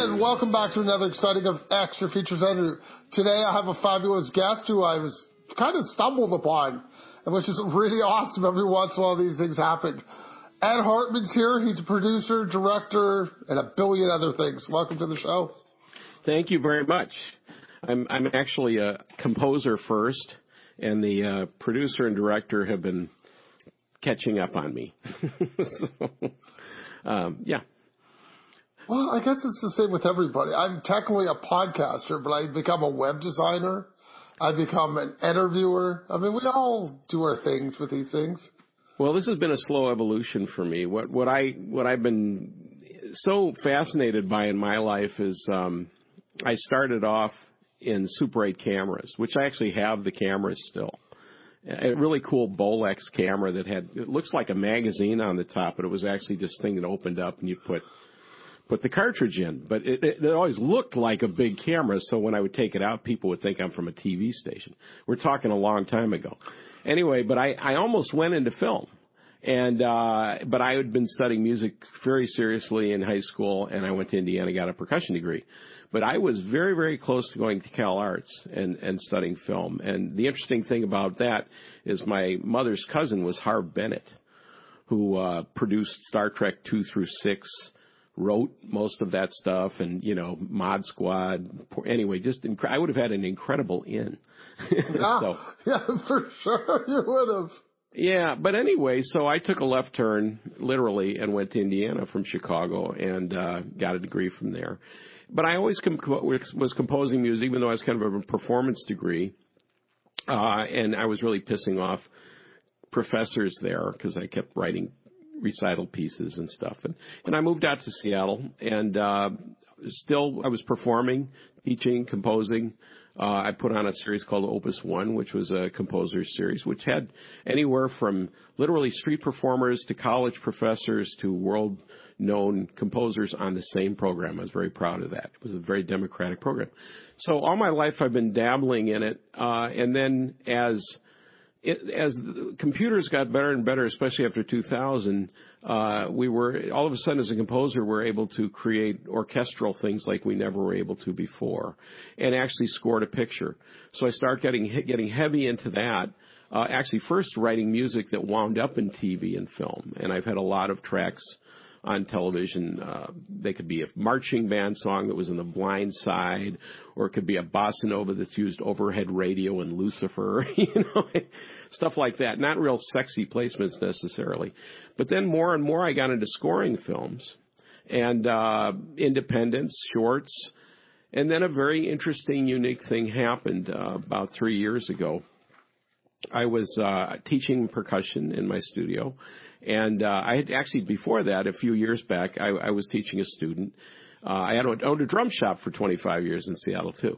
And welcome back to another exciting of Extra Features Interview. Today I have a fabulous guest who I was kind of stumbled upon, which is really awesome. Every once in a while these things happen. Ed Hartman's here. He's a producer, director, and a billion other things. Welcome to the show. Thank you very much. I'm actually a composer first, and the producer and director have been catching up on me. Yeah. Well, I guess it's the same with everybody. I'm technically a podcaster, but I become a web designer. I become an interviewer. I mean, we all do our things with these things. Well, this has been a slow evolution for me. What I've been so fascinated by in my life is I started off in Super 8 cameras, which I actually have the cameras still. A really cool Bolex camera that it looks like a magazine on the top, but it was actually this thing that opened up and you put the cartridge in. But it always looked like a big camera, so when I would take it out, people would think I'm from a TV station. We're talking a long time ago. Anyway, but I almost went into film. But I had been studying music very seriously in high school, and I went to Indiana, got a percussion degree. But I was very, very close to going to Cal Arts and studying film. And the interesting thing about that is my mother's cousin was Harv Bennett, who produced Star Trek 2 through 6, wrote most of that stuff, and, Mod Squad. Anyway, I would have had an incredible in. Yeah, for sure you would have. Yeah, but anyway, so I took a left turn, literally, and went to Indiana from Chicago and got a degree from there. But I always was composing music, even though I was kind of a performance degree, and I was really pissing off professors there because I kept writing recital pieces and stuff. And I moved out to Seattle, and still I was performing, teaching, composing. I put on a series called Opus One, which was a composer's series, which had anywhere from literally street performers to college professors to world-known composers on the same program. I was very proud of that. It was a very democratic program. So all my life I've been dabbling in it, and then as the computers got better and better, especially after 2000, we were all of a sudden, as a composer, we're able to create orchestral things like we never were able to before, and actually scored a picture. So I started getting heavy into that. Actually, first writing music that wound up in TV and film, and I've had a lot of tracks on television. They could be a marching band song that was in The Blind Side, or it could be a bossa nova that's used overhead radio in Lucifer, stuff like that. Not real sexy placements necessarily. But then more and more I got into scoring films and independents, shorts. And then a very interesting, unique thing happened about 3 years ago. I was teaching percussion in my studio. And I had actually, before that, a few years back, I was teaching a student. I had owned a drum shop for 25 years in Seattle, too.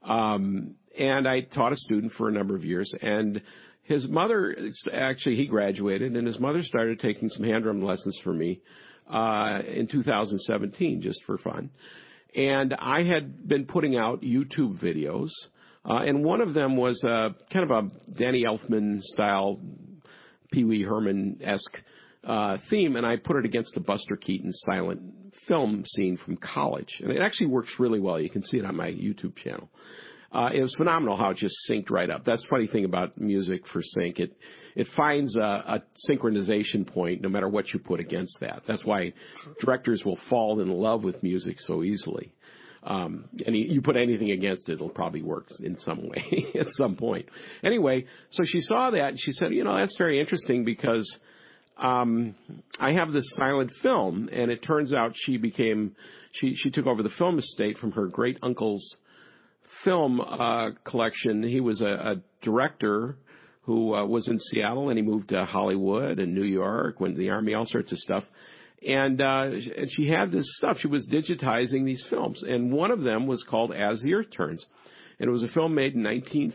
And I taught a student for a number of years. And his mother, actually, he graduated, and his mother started taking some hand drum lessons for me in 2017, just for fun. And I had been putting out YouTube videos. And one of them was kind of a Danny Elfman-style, Pee Wee Herman-esque theme, and I put it against the Buster Keaton silent film scene from college. And it actually works really well. You can see it on my YouTube channel. It was phenomenal how it just synced right up. That's the funny thing about music for sync. It finds a synchronization point no matter what you put against that. That's why directors will fall in love with music so easily. And you put anything against it, it'll probably work in some way at some point. Anyway, so she saw that and she said, that's very interesting because I have this silent film, and it turns out she took over the film estate from her great uncle's film collection. He was a director who was in Seattle, and he moved to Hollywood and New York, went to the Army, all sorts of stuff. And she had this stuff. She was digitizing these films. And one of them was called As the Earth Turns. And it was a film made in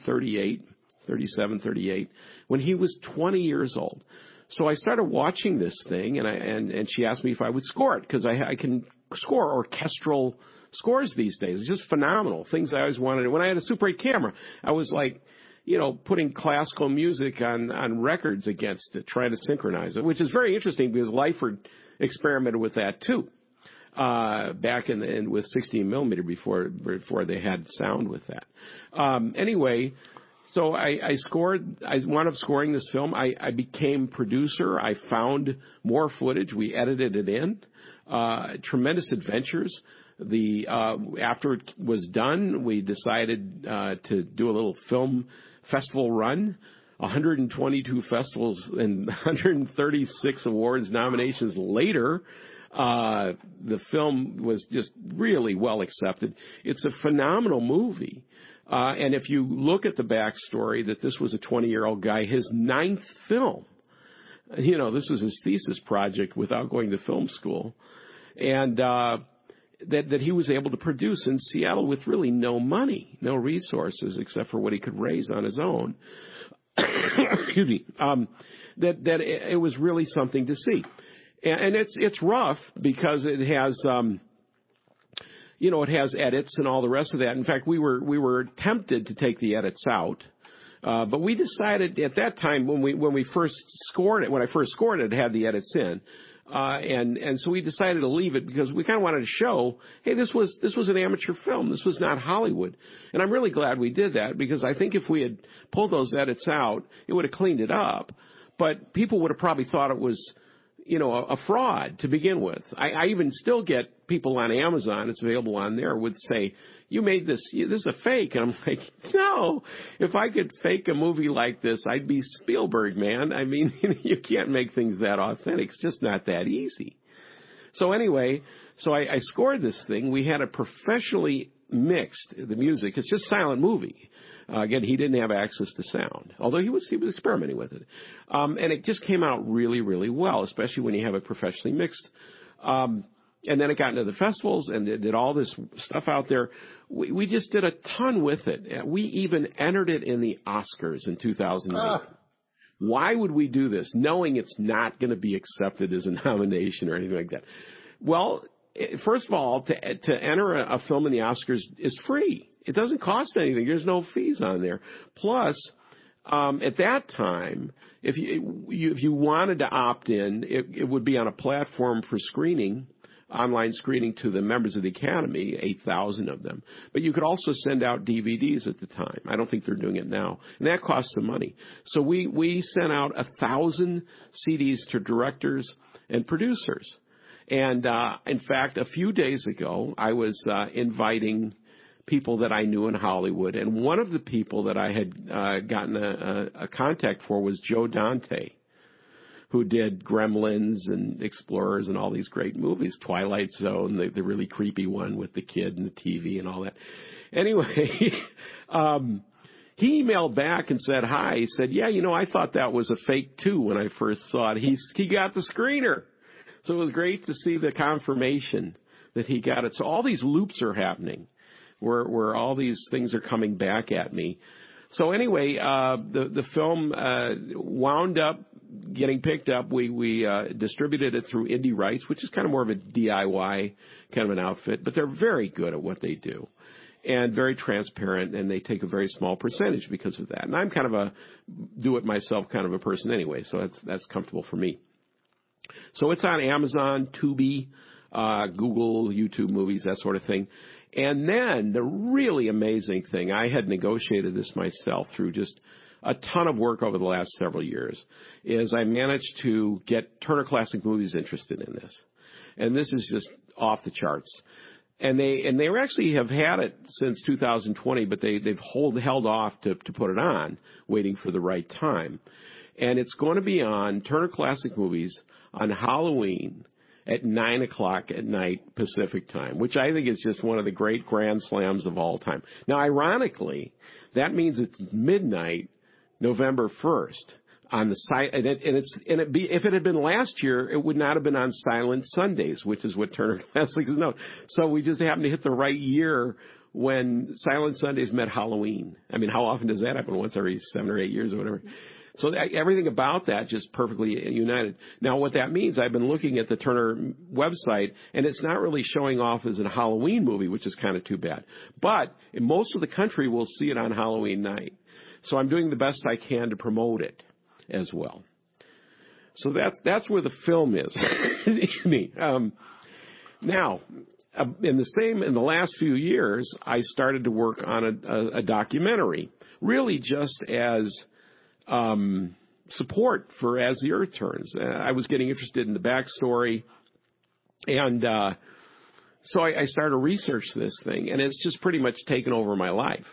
1938, when he was 20 years old. So I started watching this thing, and she asked me if I would score it, because I can score orchestral scores these days. It's just phenomenal. Things I always wanted. When I had a Super 8 camera, I was like, putting classical music on records against it, trying to synchronize it, which is very interesting because Lyford experimented with that too. back with 16 millimeter before they had sound with that. Anyway, so I wound up scoring this film. I became producer. I found more footage. We edited it in. Tremendous adventures. After it was done, we decided to do a little film festival run. 122 festivals and 136 awards nominations later, the film was just really well accepted. It's a phenomenal movie. And if you look at the backstory, that this was a 20-year-old guy, his 9th film. This was his thesis project without going to film school. And that he was able to produce in Seattle with really no money, no resources except for what he could raise on his own. Excuse me. That it was really something to see. And it's rough because it has it has edits and all the rest of that. In fact, we were tempted to take the edits out. But we decided at that time when I first scored it had the edits in. And so we decided to leave it because we kind of wanted to show, hey, this was an amateur film. This was not Hollywood. And I'm really glad we did that because I think if we had pulled those edits out, it would have cleaned it up. But people would have probably thought it was, a fraud to begin with. I even still get people on Amazon, it's available on there, would say, you made this is a fake. And I'm like, no, if I could fake a movie like this, I'd be Spielberg, man. I mean, you can't make things that authentic. It's just not that easy. So anyway, I scored this thing. We had it professionally mixed, the music. It's just silent movie. Again, he didn't have access to sound, although he was experimenting with it. And it just came out really, really well, especially when you have it professionally mixed. And then it got into the festivals and it did all this stuff out there. We just did a ton with it. We even entered it in the Oscars in 2008. Why would we do this, knowing it's not going to be accepted as a nomination or anything like that? Well, first of all, to enter a film in the Oscars is free. It doesn't cost anything. There's no fees on there. Plus, at that time, if you wanted to opt in, it would be on a platform for screening, online screening to the members of the Academy, 8,000 of them. But you could also send out DVDs at the time. I don't think they're doing it now. And that costs some money. So we sent out 1,000 CDs to directors and producers. And in fact, a few days ago, I was inviting people that I knew in Hollywood. And one of the people that I had gotten a contact for was Joe Dante, who did Gremlins and Explorers and all these great movies, Twilight Zone, the really creepy one with the kid and the TV and all that. Anyway, he emailed back and said, hi. He said, yeah, I thought that was a fake too when I first saw it. He got the screener. So it was great to see the confirmation that he got it. So all these loops are happening where all these things are coming back at me. So anyway, the film wound up getting picked up. We distributed it through Indie Rights, which is kind of more of a DIY kind of an outfit, but they're very good at what they do and very transparent, and they take a very small percentage because of that. And I'm kind of a do-it-myself kind of a person anyway, so that's comfortable for me. So it's on Amazon, Tubi, Google, YouTube Movies, that sort of thing. And then the really amazing thing, I had negotiated this myself through just a ton of work over the last several years, is I managed to get Turner Classic Movies interested in this. And this is just off the charts. And they actually have had it since 2020, but they've held off to put it on, waiting for the right time. And it's going to be on Turner Classic Movies on Halloween at 9:00 at night Pacific time, which I think is just one of the great grand slams of all time. Now, ironically, that means it's midnight November 1st on the site, if it had been last year, it would not have been on Silent Sundays, which is what Turner Classics is known. So we just happened to hit the right year when Silent Sundays met Halloween. I mean, how often does that happen? Once every 7 or 8 years or whatever. So everything about that just perfectly united. Now, what that means, I've been looking at the Turner website, and it's not really showing off as a Halloween movie, which is kind of too bad. But in most of the country will see it on Halloween night. So I'm doing the best I can to promote it as well. So that's where the film is. Now, in the last few years, I started to work on a documentary, really just as support for As the Earth Turns. I was getting interested in the backstory, and so I started to research this thing, and it's just pretty much taken over my life.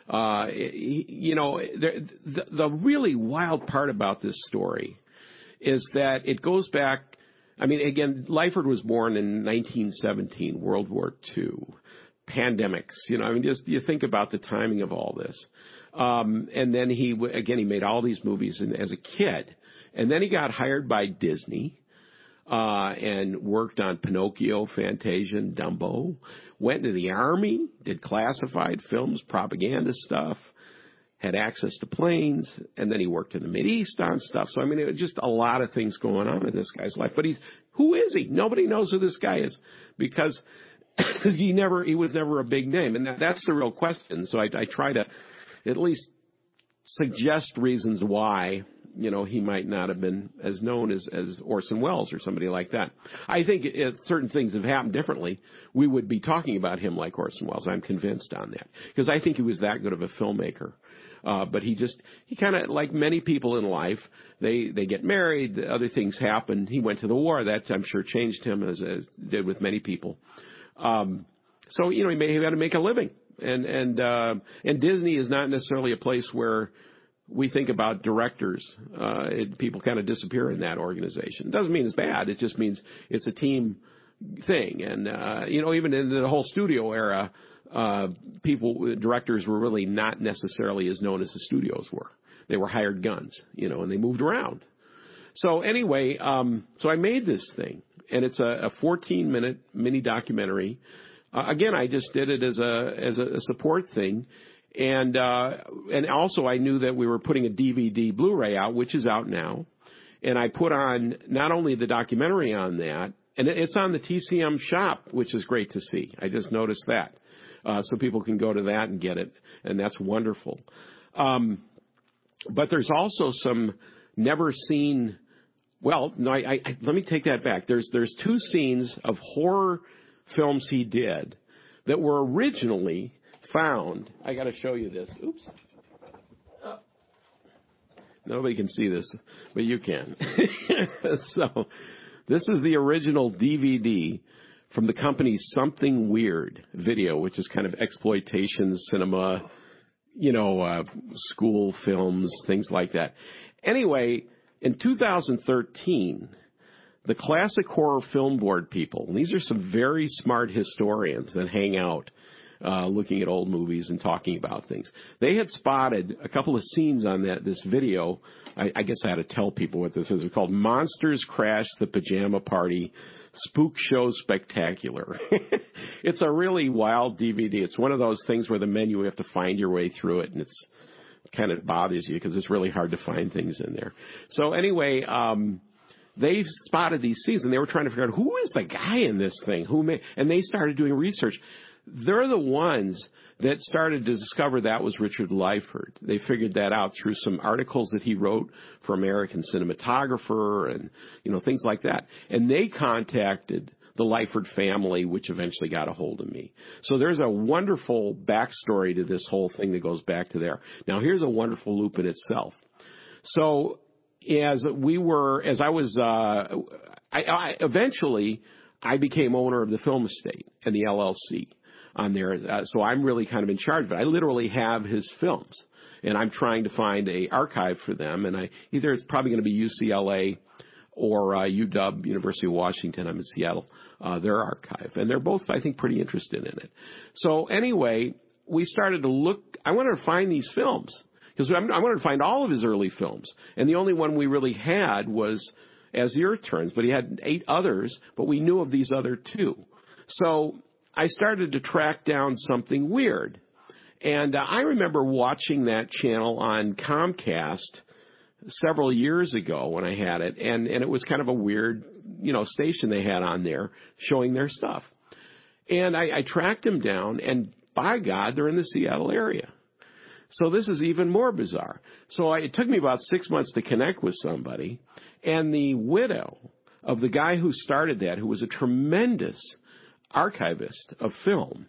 The really wild part about this story is that it goes back. I mean, again, Lyford was born in 1917, World War II, pandemics. Just you think about the timing of all this. And then he made all these movies as a kid, and then he got hired by Disney. And worked on Pinocchio, Fantasia, and Dumbo. Went into the Army, did classified films, propaganda stuff, had access to planes, and then he worked in the Mideast on stuff. So, it was just a lot of things going on in this guy's life. But who is he? Nobody knows who this guy is because he was never a big name. And that's the real question. So I try to at least suggest reasons why he might not have been as known as Orson Welles or somebody like that. I think if certain things have happened differently, we would be talking about him like Orson Welles. I'm convinced on that because I think he was that good of a filmmaker. But he kind of, like many people in life, they get married, other things happen. He went to the war. That, I'm sure, changed him as did with many people. So, he may have had to make a living. And Disney is not necessarily a place where we think about directors. People kind of disappear in that organization. It doesn't mean it's bad. It just means it's a team thing. And, even in the whole studio era, directors were really not necessarily as known as the studios were. They were hired guns, and they moved around. So anyway, so I made this thing, and it's a 14-minute mini documentary. Again, I just did it as a support thing. And also I knew that we were putting a DVD Blu-ray out, which is out now. And I put on not only the documentary on that, and it's on the TCM shop, which is great to see. I just noticed that. So people can go to that and get it. And that's wonderful. But there's also some never seen, let me take that back. There's two scenes of horror films he did that were originally found. I got to show you this. Oops. Nobody can see this, but you can. So this is the original DVD from the company Something Weird Video, which is kind of exploitation cinema, school films, things like that. Anyway, in 2013, the Classic Horror Film Board people, and these are some very smart historians that hang out looking at old movies and talking about things. They had spotted a couple of scenes on this video. I guess I had to tell people what this is. It's called Monsters Crash the Pajama Party Spook Show Spectacular. It's a really wild DVD. It's one of those things where the menu, you have to find your way through it, and it kind of bothers you because it's really hard to find things in there. So anyway, they spotted these scenes, and they were trying to figure out who is the guy in this thing, and they started doing research. They're the ones that started to discover that was Richard Lyford. They figured that out through some articles that he wrote for American Cinematographer and, things like that. And they contacted the Lyford family, which eventually got a hold of me. So there's a wonderful backstory to this whole thing that goes back to there. Now, here's a wonderful loop in itself. So eventually I became owner of the film estate and the LLC on there. So I'm really kind of in charge of it. I literally have his films, and I'm trying to find a archive for them. And either it's probably going to be UCLA or UW, University of Washington. I'm in Seattle, their archive. And they're both, I think, pretty interested in it. So anyway, we started to look. I wanted to find these films because I wanted to find all of his early films. And the only one we really had was As the Earth Turns, but he had 8 others, but we knew of these other 2. So I started to track down Something Weird. And I remember watching that channel on Comcast several years ago when I had it, and it was kind of a weird, station they had on there showing their stuff. And I tracked them down, and by God, they're in the Seattle area. So this is even more bizarre. So it took me about 6 months to connect with somebody, and the widow of the guy who started that, who was a tremendous archivist of film.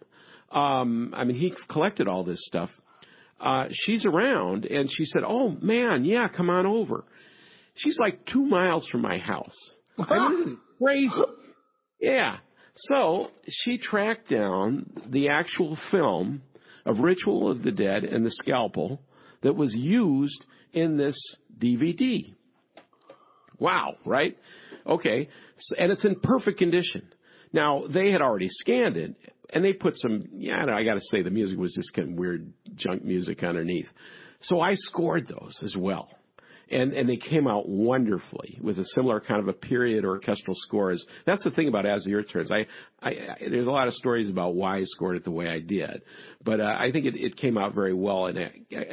He collected all this stuff. She's around, and she said, "Oh man, yeah, come on over." She's like 2 miles from my house. This is crazy. Yeah. So she tracked down the actual film of Ritual of the Dead and the Scalpel that was used in this DVD. Wow, right? Okay. And it's in perfect condition. Now, they had already scanned it, and they put some, I got to say, the music was just kind of weird junk music underneath. So I scored those as well. And they came out wonderfully with a similar kind of a period orchestral scores. That's the thing about As the Earth Turns. There's a lot of stories about why I scored it the way I did, but I think it came out very well. And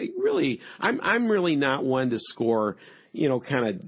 I'm really not one to score, kind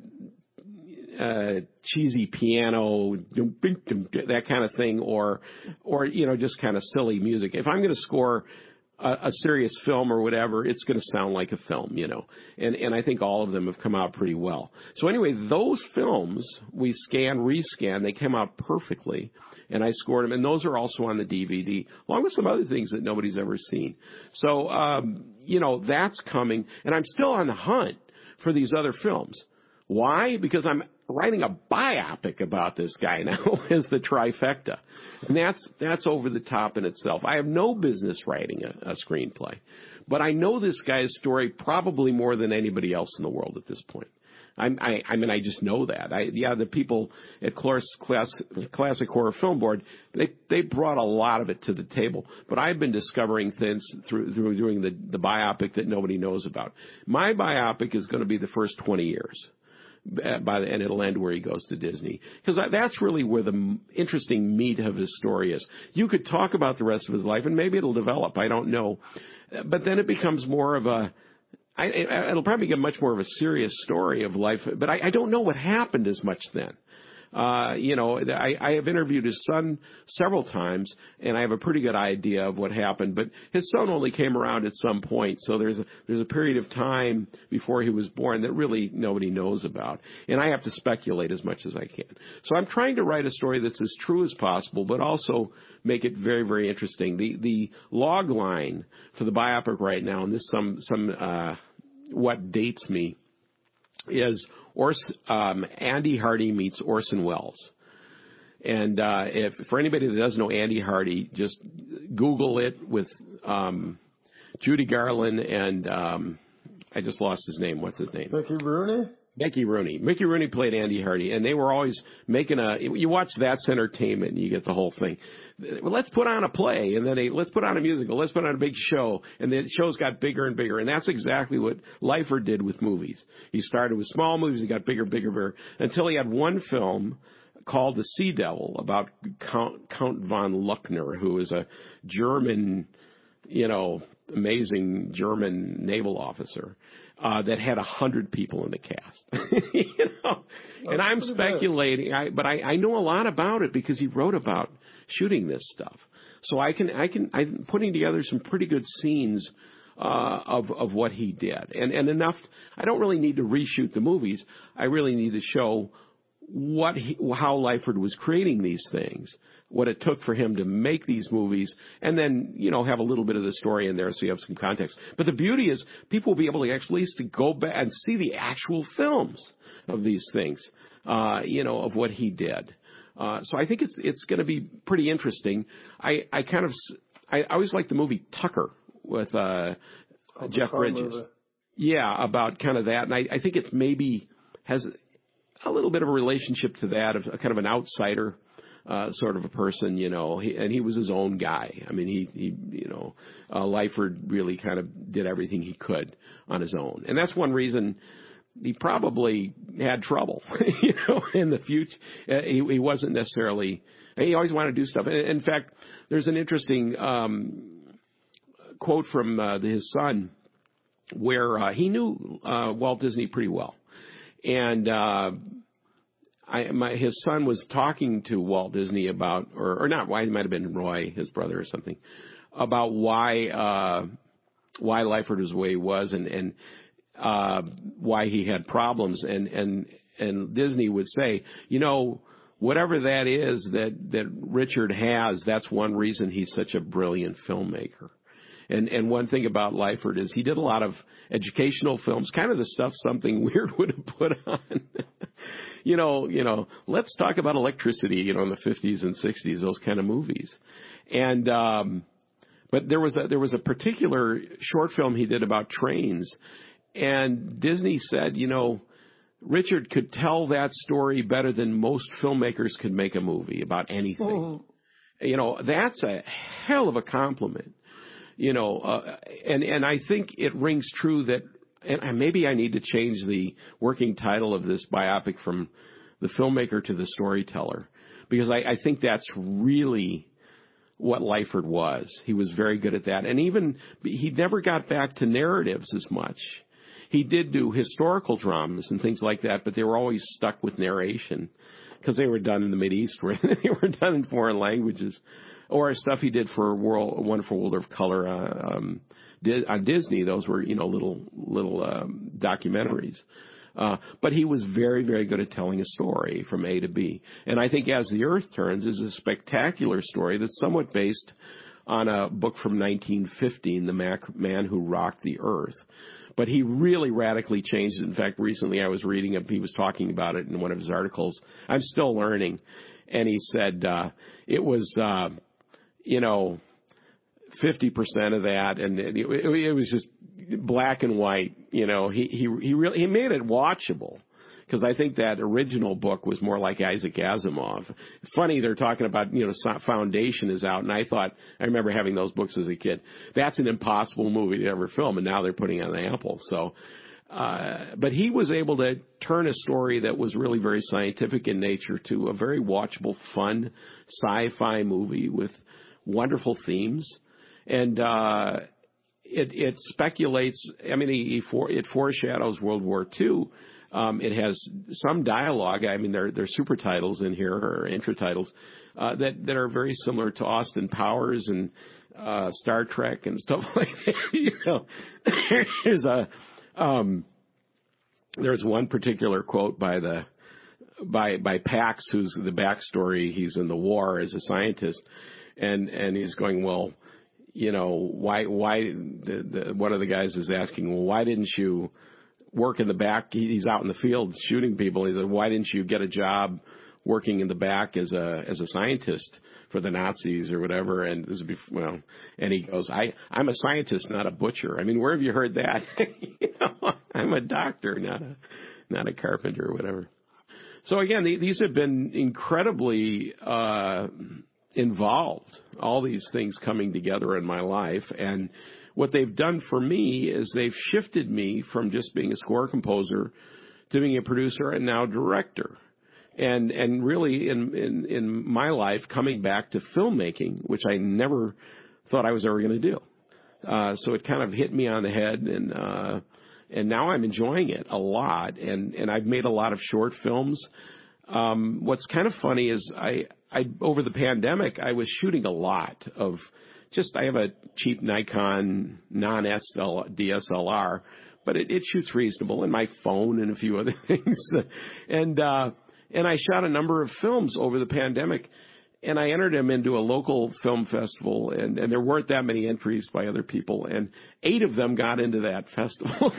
of cheesy piano, that kind of thing, or just kind of silly music. If I'm going to score a serious film or whatever, it's going to sound like a film, and I think all of them have come out pretty well. So anyway, those films we rescan, they came out perfectly, and I scored them, and those are also on the DVD, along with some other things that nobody's ever seen. So, that's coming, and I'm still on the hunt for these other films. Why? Because I'm writing a biopic about this guy now as the trifecta. And that's over the top in itself. I have no business writing a screenplay. But I know this guy's story probably more than anybody else in the world at this point. I just know that. The people at Classic Horror Film Board, they brought a lot of it to the table. But I've been discovering things through doing the biopic that nobody knows about. My biopic is going to be the first 20 years. And it'll end where he goes to Disney. Because that's really where the interesting meat of his story is. You could talk about the rest of his life, and maybe it'll develop. I don't know. But then it becomes more of it'll probably get much more of a serious story of life. But I don't know what happened as much then. I have interviewed his son several times, and I have a pretty good idea of what happened. But his son only came around at some point, so there's a period of time before he was born that really nobody knows about, and I have to speculate as much as I can. So I'm trying to write a story that's as true as possible, but also make it very, very interesting. The log line for the biopic right now, and this what dates me, is Andy Hardy meets Orson Welles. And for anybody that doesn't know Andy Hardy, just Google it with Judy Garland and I just lost his name. What's his name? Mickey Rooney? Mickey Rooney. Mickey Rooney played Andy Hardy, and they were always making you watch That's Entertainment, and you get the whole thing. Well, let's put on a play, and then let's put on a musical, let's put on a big show, and the shows got bigger and bigger, and that's exactly what Leifert did with movies. He started with small movies, he got bigger, bigger, bigger, until he had one film called The Sea Devil about Count von Luckner, who is a German, amazing German naval officer. That had 100 people in the cast, and I'm speculating, but I know a lot about it because he wrote about shooting this stuff. So I'm putting together some pretty good scenes, of what he did. And enough, I don't really need to reshoot the movies. I really need to show how Leifert was creating these things, what it took for him to make these movies, and then, have a little bit of the story in there so you have some context. But the beauty is people will be able to actually go back and see the actual films of these things, of what he did. So I think it's going to be pretty interesting. I always liked the movie Tucker with Jeff Bridges. Movie. Yeah, about kind of that. And I think it maybe has a little bit of a relationship to that, of kind of an outsider sort of a person, and he was his own guy. I mean, Leifert really kind of did everything he could on his own. And that's one reason he probably had trouble, in the future. He wasn't necessarily, he always wanted to do stuff. In fact, there's an interesting quote from his son where he knew Walt Disney pretty well. And his son was talking to Walt Disney about, or not, why, it might have been Roy, his brother or something, about why Leifert was the way he was, and why he had problems. And Disney would say, whatever that is that Richard has, that's one reason he's such a brilliant filmmaker. And one thing about Lyford is he did a lot of educational films, kind of the stuff Something Weird would have put on. you know, let's talk about electricity, in the 50s and 60s, those kind of movies. And but there was a particular short film he did about trains, and Disney said, Richard could tell that story better than most filmmakers could make a movie about anything. That's a hell of a compliment. And I think it rings true that, and maybe I need to change the working title of this biopic from the filmmaker to the storyteller, because I think that's really what Lyford was. He was very good at that. And he never got back to narratives as much. He did do historical dramas and things like that, but they were always stuck with narration because they were done in the Mideast, where they were done in foreign languages. Or stuff he did for Wonderful World of Color on Disney. Those were, little documentaries. But he was very, very good at telling a story from A to B. And I think As the Earth Turns is a spectacular story that's somewhat based on a book from 1915, The Man Who Rocked the Earth. But he really radically changed it. In fact, recently I was reading he was talking about it in one of his articles. I'm still learning. And he said it was 50% of that, and it was just black and white. He made it watchable, because I think that original book was more like Isaac Asimov. It's funny, they're talking about, Foundation is out, and I remember having those books as a kid. That's an impossible movie to ever film, and now they're putting it on Apple. So, but he was able to turn a story that was really very scientific in nature to a very watchable, fun sci-fi movie with wonderful themes. And it speculates, it foreshadows World War II. It has some dialogue. There are super titles in here, or intratitles, that are very similar to Austin Powers and Star Trek and stuff like that. There's one particular quote by Pax, who's the backstory. He's in the war as a scientist, and he's going, well, why one of the guys is asking, well, why didn't you work in the back? He's out in the field shooting people. He said, why didn't you get a job working in the back as a scientist for the Nazis or whatever? And this would be, and he goes, I'm a scientist, not a butcher. Where have you heard that? I'm a doctor, not a carpenter or whatever. So again, these have been incredibly involved, all these things coming together in my life. And what they've done for me is they've shifted me from just being a score composer to being a producer and now director. And really in my life, coming back to filmmaking, which I never thought I was ever going to do. So it kind of hit me on the head, and now I'm enjoying it a lot. And I've made a lot of short films. What's kind of funny is I over the pandemic, I was shooting a lot of I have a cheap Nikon DSLR, but it shoots reasonable, and my phone and a few other things. And I shot a number of films over the pandemic, and I entered them into a local film festival, and there weren't that many entries by other people, and 8 of them got into that festival.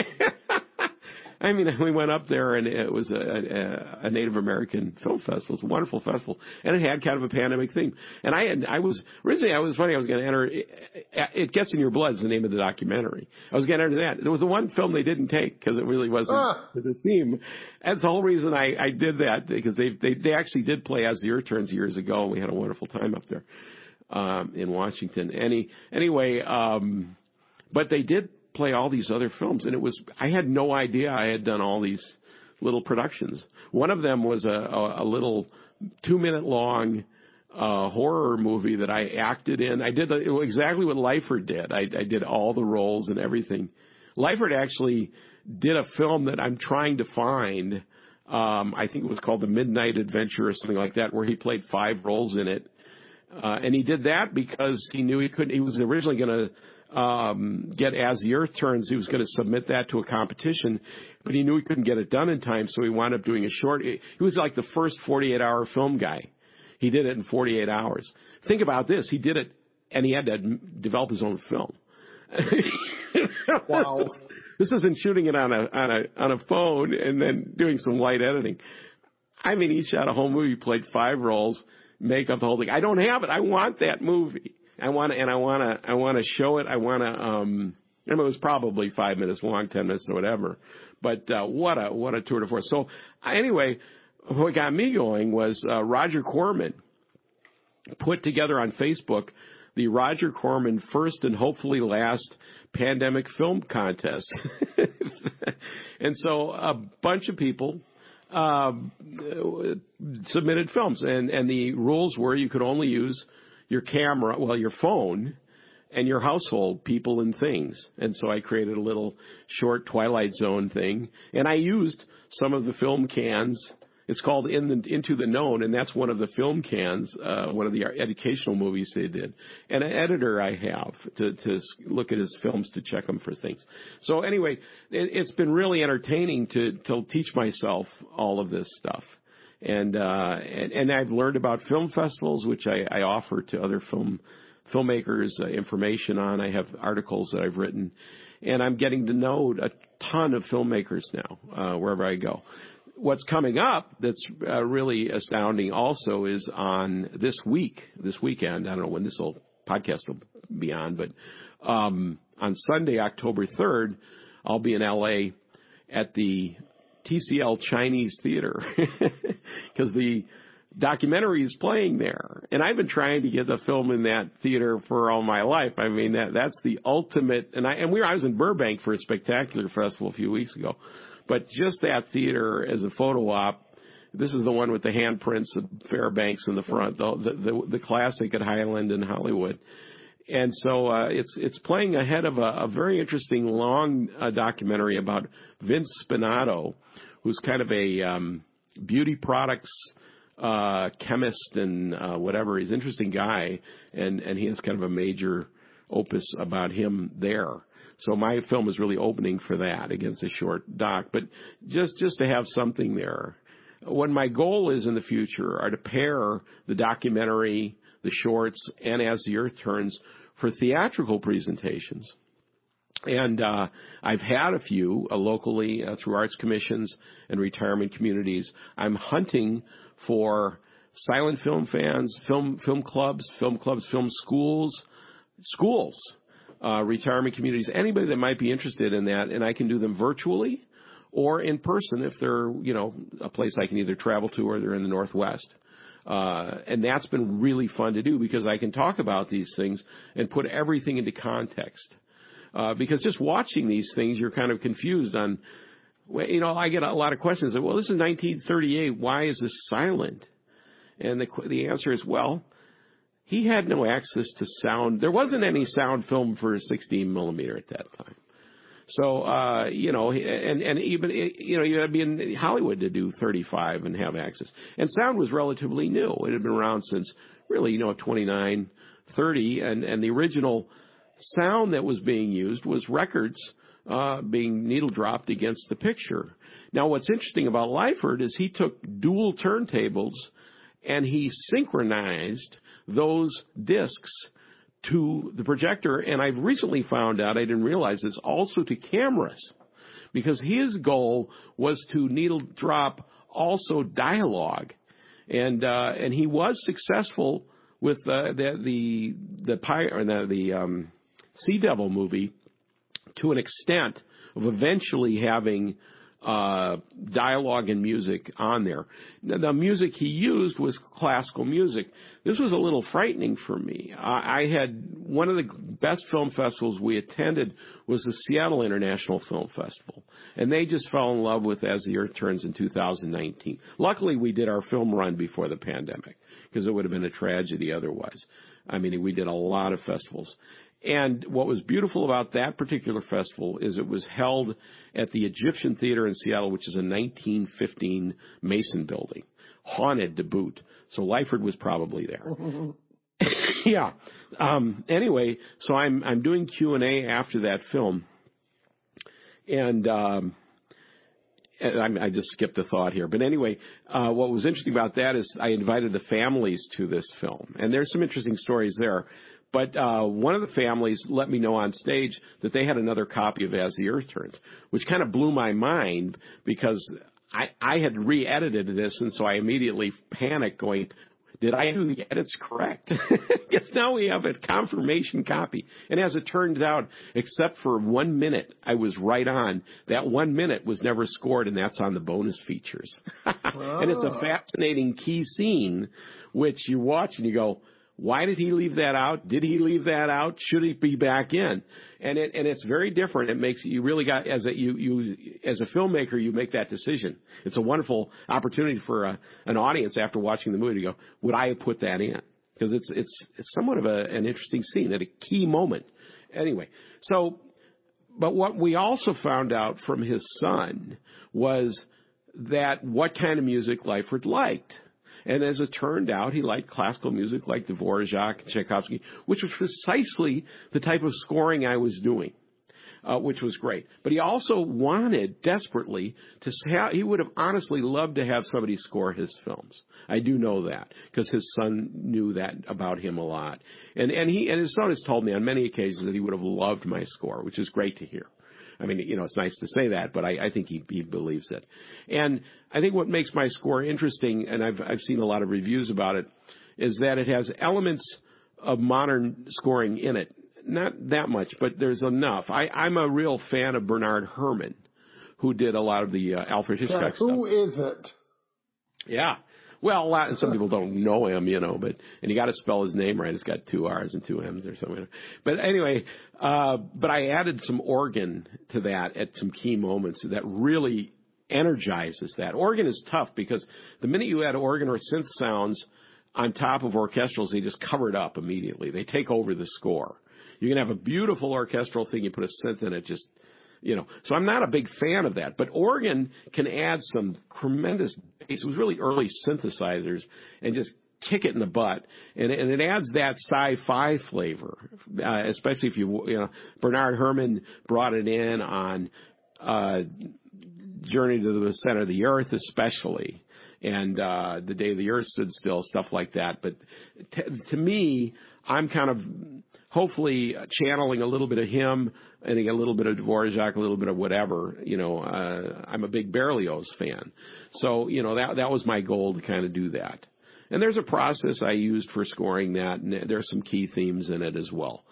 We went up there, and it was a Native American film festival. It's a wonderful festival, and it had kind of a pandemic theme. And I was going to enter It Gets in Your Blood is the name of the documentary. I was going to enter that. There was the one film they didn't take because it really wasn't the theme. That's the whole reason I did that, because they actually did play As the Earth Turns years ago, and we had a wonderful time up there in Washington. Anyway, but they did play all these other films, and I had no idea I had done all these little productions. One of them was a little 2-minute long horror movie that I acted in. I did exactly what Lyford did. I did all the roles and everything. Lyford actually did a film that I'm trying to find. I think it was called The Midnight Adventure or something like that, where he played 5 roles in it. And he did that because he knew he couldn't. He was originally going to get As the Earth Turns. He was going to submit that to a competition, but he knew he couldn't get it done in time, so he wound up doing a short. He was like the first 48-hour film guy. He did it in 48 hours. Think about this. He did it, and he had to develop his own film. Wow. This isn't shooting it on a phone and then doing some light editing. I mean, he shot a whole movie, played 5 roles, make up the whole thing. I don't have it. I want that movie. I want to show it. I want to, it was probably 5 minutes long, 10 minutes or whatever. But, what a tour de force. So anyway, what got me going was, Roger Corman put together on Facebook the Roger Corman first and hopefully last pandemic film contest. And so a bunch of people, submitted films, and the rules were you could only use your camera, your phone, and your household people and things. And so I created a little short Twilight Zone thing, and I used some of the film cans. It's called Into the Known, and that's one of the film cans, one of the educational movies they did. And an editor I have to look at his films to check them for things. So anyway, it's been really entertaining to teach myself all of this stuff. And I've learned about film festivals, which I offer to other filmmakers information on. I have articles that I've written, and I'm getting to know a ton of filmmakers now, wherever I go. What's coming up that's really astounding also is on this weekend. I don't know when this podcast will be on, but on Sunday, October 3rd, I'll be in L.A. at the TCL Chinese Theater because the documentary is playing there. And I've been trying to get the film in that theater for all my life. I mean, that's the ultimate. I was in Burbank for a spectacular festival a few weeks ago. But just that theater as a photo op, this is the one with the handprints of Fairbanks in the front, the classic at Highland in Hollywood. And so it's playing ahead of a very interesting long documentary about Vince Spinato, who's kind of a beauty products chemist and whatever. He's an interesting guy, and he has kind of a major opus about him there. So my film is really opening for that against a short doc, but just to have something there. What my goal is in the future are to pair the documentary, the shorts, and As the Earth Turns for theatrical presentations. And I've had a few locally through arts commissions and retirement communities. I'm hunting for silent film fans, film clubs, film schools, retirement communities, anybody that might be interested in that, and I can do them virtually or in person if they're, a place I can either travel to or they're in the Northwest. And that's been really fun to do because I can talk about these things and put everything into context. Because just watching these things, you're kind of confused on, I get a lot of questions. Well, this is 1938. Why is this silent? And the answer is, well, he had no access to sound. There wasn't any sound film for 16 millimeter at that time. So, and even, you had to be in Hollywood to do 35 and have access. And sound was relatively new. It had been around since really, 29, 30. And the original sound that was being used was records, being needle dropped against the picture. Now, what's interesting about Lyford is he took dual turntables and he synchronized those discs to the projector, and I've recently found out, I didn't realize this, also to cameras, because his goal was to needle drop also dialogue, and he was successful with the Sea Devil movie to an extent of eventually having dialogue and music on there. The music he used was classical music. This was a little frightening for me. I had one of the best film festivals we attended was the Seattle International Film Festival, and they just fell in love with As the Earth Turns in 2019. Luckily, we did our film run before the pandemic because it would have been a tragedy otherwise. I mean, we did a lot of festivals. And what was beautiful about that particular festival is it was held at the Egyptian Theater in Seattle, which is a 1915 Mason building, haunted to boot. So Lyford was probably there. Yeah. Anyway, so I'm doing Q&A after that film, and I just skipped a thought here. But anyway, what was interesting about that is I invited the families to this film, and there's some interesting stories there. But one of the families let me know on stage that they had another copy of As the Earth Turns, which kind of blew my mind because I had re-edited this, and so I immediately panicked going, did I do the edits correct? Because now we have a confirmation copy. And as it turns out, except for 1 minute, I was right on. That 1 minute was never scored, and that's on the bonus features. And it's a fascinating key scene, which you watch and you go, why did he leave that out? Did he leave that out? Should he be back in? And it's very different. It makes you really got as a filmmaker, you make that decision. It's a wonderful opportunity for an audience after watching the movie to go, would I have put that in? Because it's somewhat of an interesting scene at a key moment. Anyway, but what we also found out from his son was that what kind of music Leifert liked. And as it turned out, he liked classical music like Dvorak and Tchaikovsky, which was precisely the type of scoring I was doing, which was great. But he also wanted desperately he would have honestly loved to have somebody score his films. I do know that because his son knew that about him a lot. And his son has told me on many occasions that he would have loved my score, which is great to hear. I mean, it's nice to say that, but I think he believes it. And I think what makes my score interesting, and I've seen a lot of reviews about it, is that it has elements of modern scoring in it. Not that much, but there's enough. I'm a real fan of Bernard Herrmann, who did a lot of the Alfred Hitchcock stuff. Who is it? Yeah. Well, some people don't know him, and you got to spell his name right. It's got 2 R's and 2 M's or something. But anyway, but I added some organ to that at some key moments that really energizes that. Organ is tough because the minute you add organ or synth sounds on top of orchestrals, they just cover it up immediately. They take over the score. You can have a beautiful orchestral thing, you put a synth in it, just so I'm not a big fan of that. But organ can add some tremendous bass. It was really early synthesizers and just kick it in the butt. And it adds that sci-fi flavor, especially if Bernard Herrmann brought it in on Journey to the Center of the Earth especially. And The Day the Earth Stood Still, stuff like that. But to me, I'm kind of hopefully channeling a little bit of him and a little bit of Dvorak, a little bit of whatever. I'm a big Berlioz fan. So, that was my goal to kind of do that. And there's a process I used for scoring that, and there's some key themes in it as well.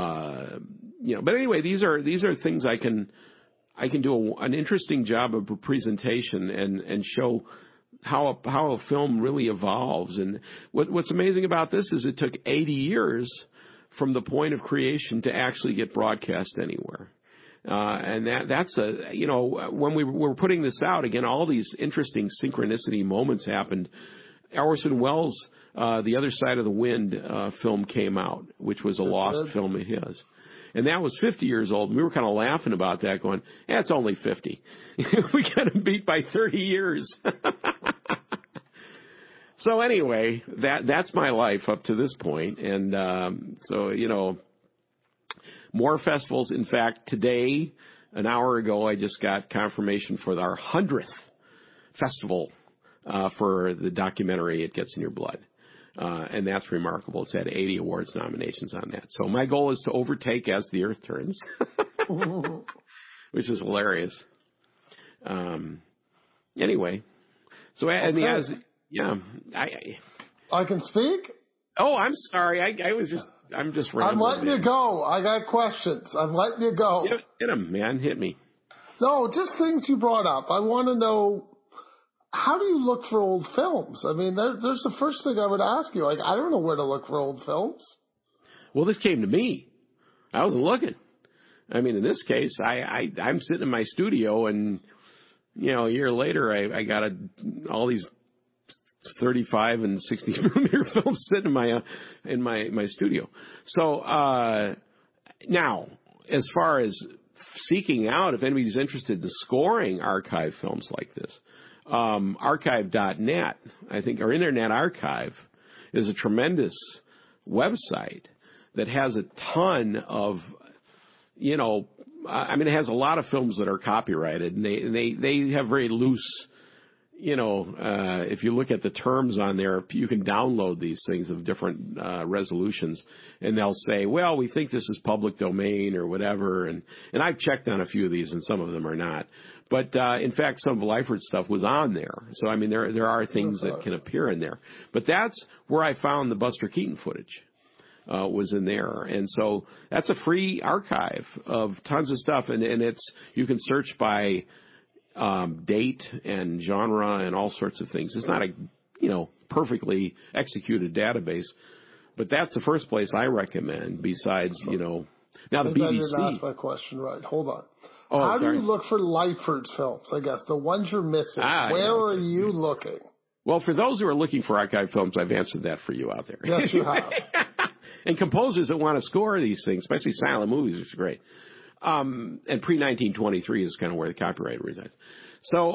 But anyway, these are things I can do an interesting job of a presentation and show how a film really evolves. And what's amazing about this is it took 80 years from the point of creation to actually get broadcast anywhere. And that's when we were putting this out, again, all these interesting synchronicity moments happened. Orson Welles' The Other Side of the Wind film came out, which was a lost film of his. And that was 50 years old. And we were kind of laughing about that, going, it's only 50. We got him beat by 30 years. So anyway, that's my life up to this point. And more festivals. In fact, today, an hour ago, I just got confirmation for our 100th festival for the documentary It Gets in Your Blood. And that's remarkable. It's had 80 awards nominations on that. So my goal is to overtake As the Earth Turns, which is hilarious. Anyway, so okay. I can speak? Oh, I'm sorry. I'm just rambling. I'm letting you go. I got questions. I'm letting you go. Hit him, man. Hit me. No, just things you brought up. I want to know, how do you look for old films? I mean, there's the first thing I would ask you. I don't know where to look for old films. Well, this came to me. I wasn't looking. I mean, in this case, I'm sitting in my studio, and a year later, I got all these 35 and 60 millimeter films sitting in my studio. So now, as far as seeking out, if anybody's interested in scoring archive films like this, archive.net, I think, or Internet Archive, is a tremendous website that has a ton of, you know, I mean, it has a lot of films that are copyrighted, and they have very loose, you know, if you look at the terms on there, you can download these things of different resolutions, and they'll say, well, we think this is public domain or whatever, and I've checked on a few of these, and some of them are not. But in fact, some of Lyford's stuff was on there. So, I mean, there are things that can appear in there. But that's where I found the Buster Keaton footage. Was in there. And so that's a free archive of tons of stuff. And you can search by date and genre and all sorts of things. It's not a, you know, perfectly executed database, but that's the first place I recommend besides, you know, now the BBC. I didn't ask my question right. Hold on. Oh, How sorry. do you look for Lyford's films, I guess? The ones you're missing. Where are you looking? Well, for those who are looking for archive films, I've answered that for you out there. Yes, you have. And composers that want to score these things, especially silent movies, which is great. And pre-1923 is kind of where the copyright resides. So,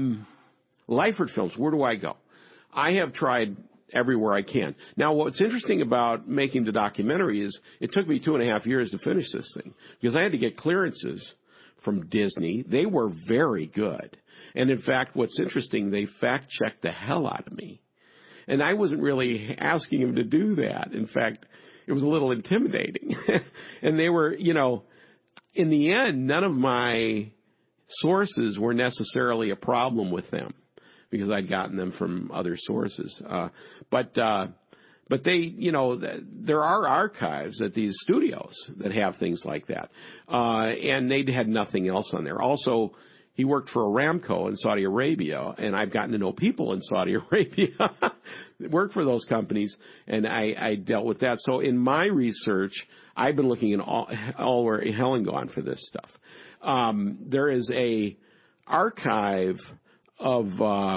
Lyford films, where do I go? I have tried everywhere I can. Now, what's interesting about making the documentary is it took me 2.5 years to finish this thing because I had to get clearances from Disney. They were very good. And in fact, what's interesting, they fact-checked the hell out of me. And I wasn't really asking them to do that. In fact, it was a little intimidating. And they were, you know, in the end, none of my sources were necessarily a problem with them because I'd gotten them from other sources. But they, you know, there are archives at these studios that have things like that. And they had nothing else on there. Also, he worked for Aramco in Saudi Arabia, and I've gotten to know people in Saudi Arabia that work for those companies, and I dealt with that. So in my research, I've been looking at all where hell and gone for this stuff. There is a archive of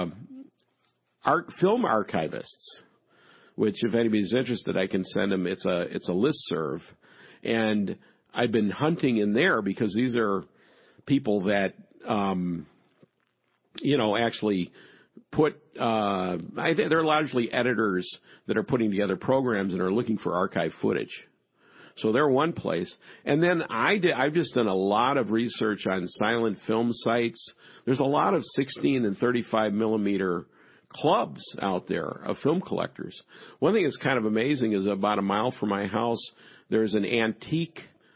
film archivists, which if anybody's interested, I can send them. It's a listserv, and I've been hunting in there because these are people that you know, actually put, they're largely editors that are putting together programs and are looking for archive footage. So they're one place. And then I've just done a lot of research on silent film sites. There's a lot of 16 and 35 millimeter clubs out there of film collectors. One thing that's kind of amazing is about a mile from my house, there's an antique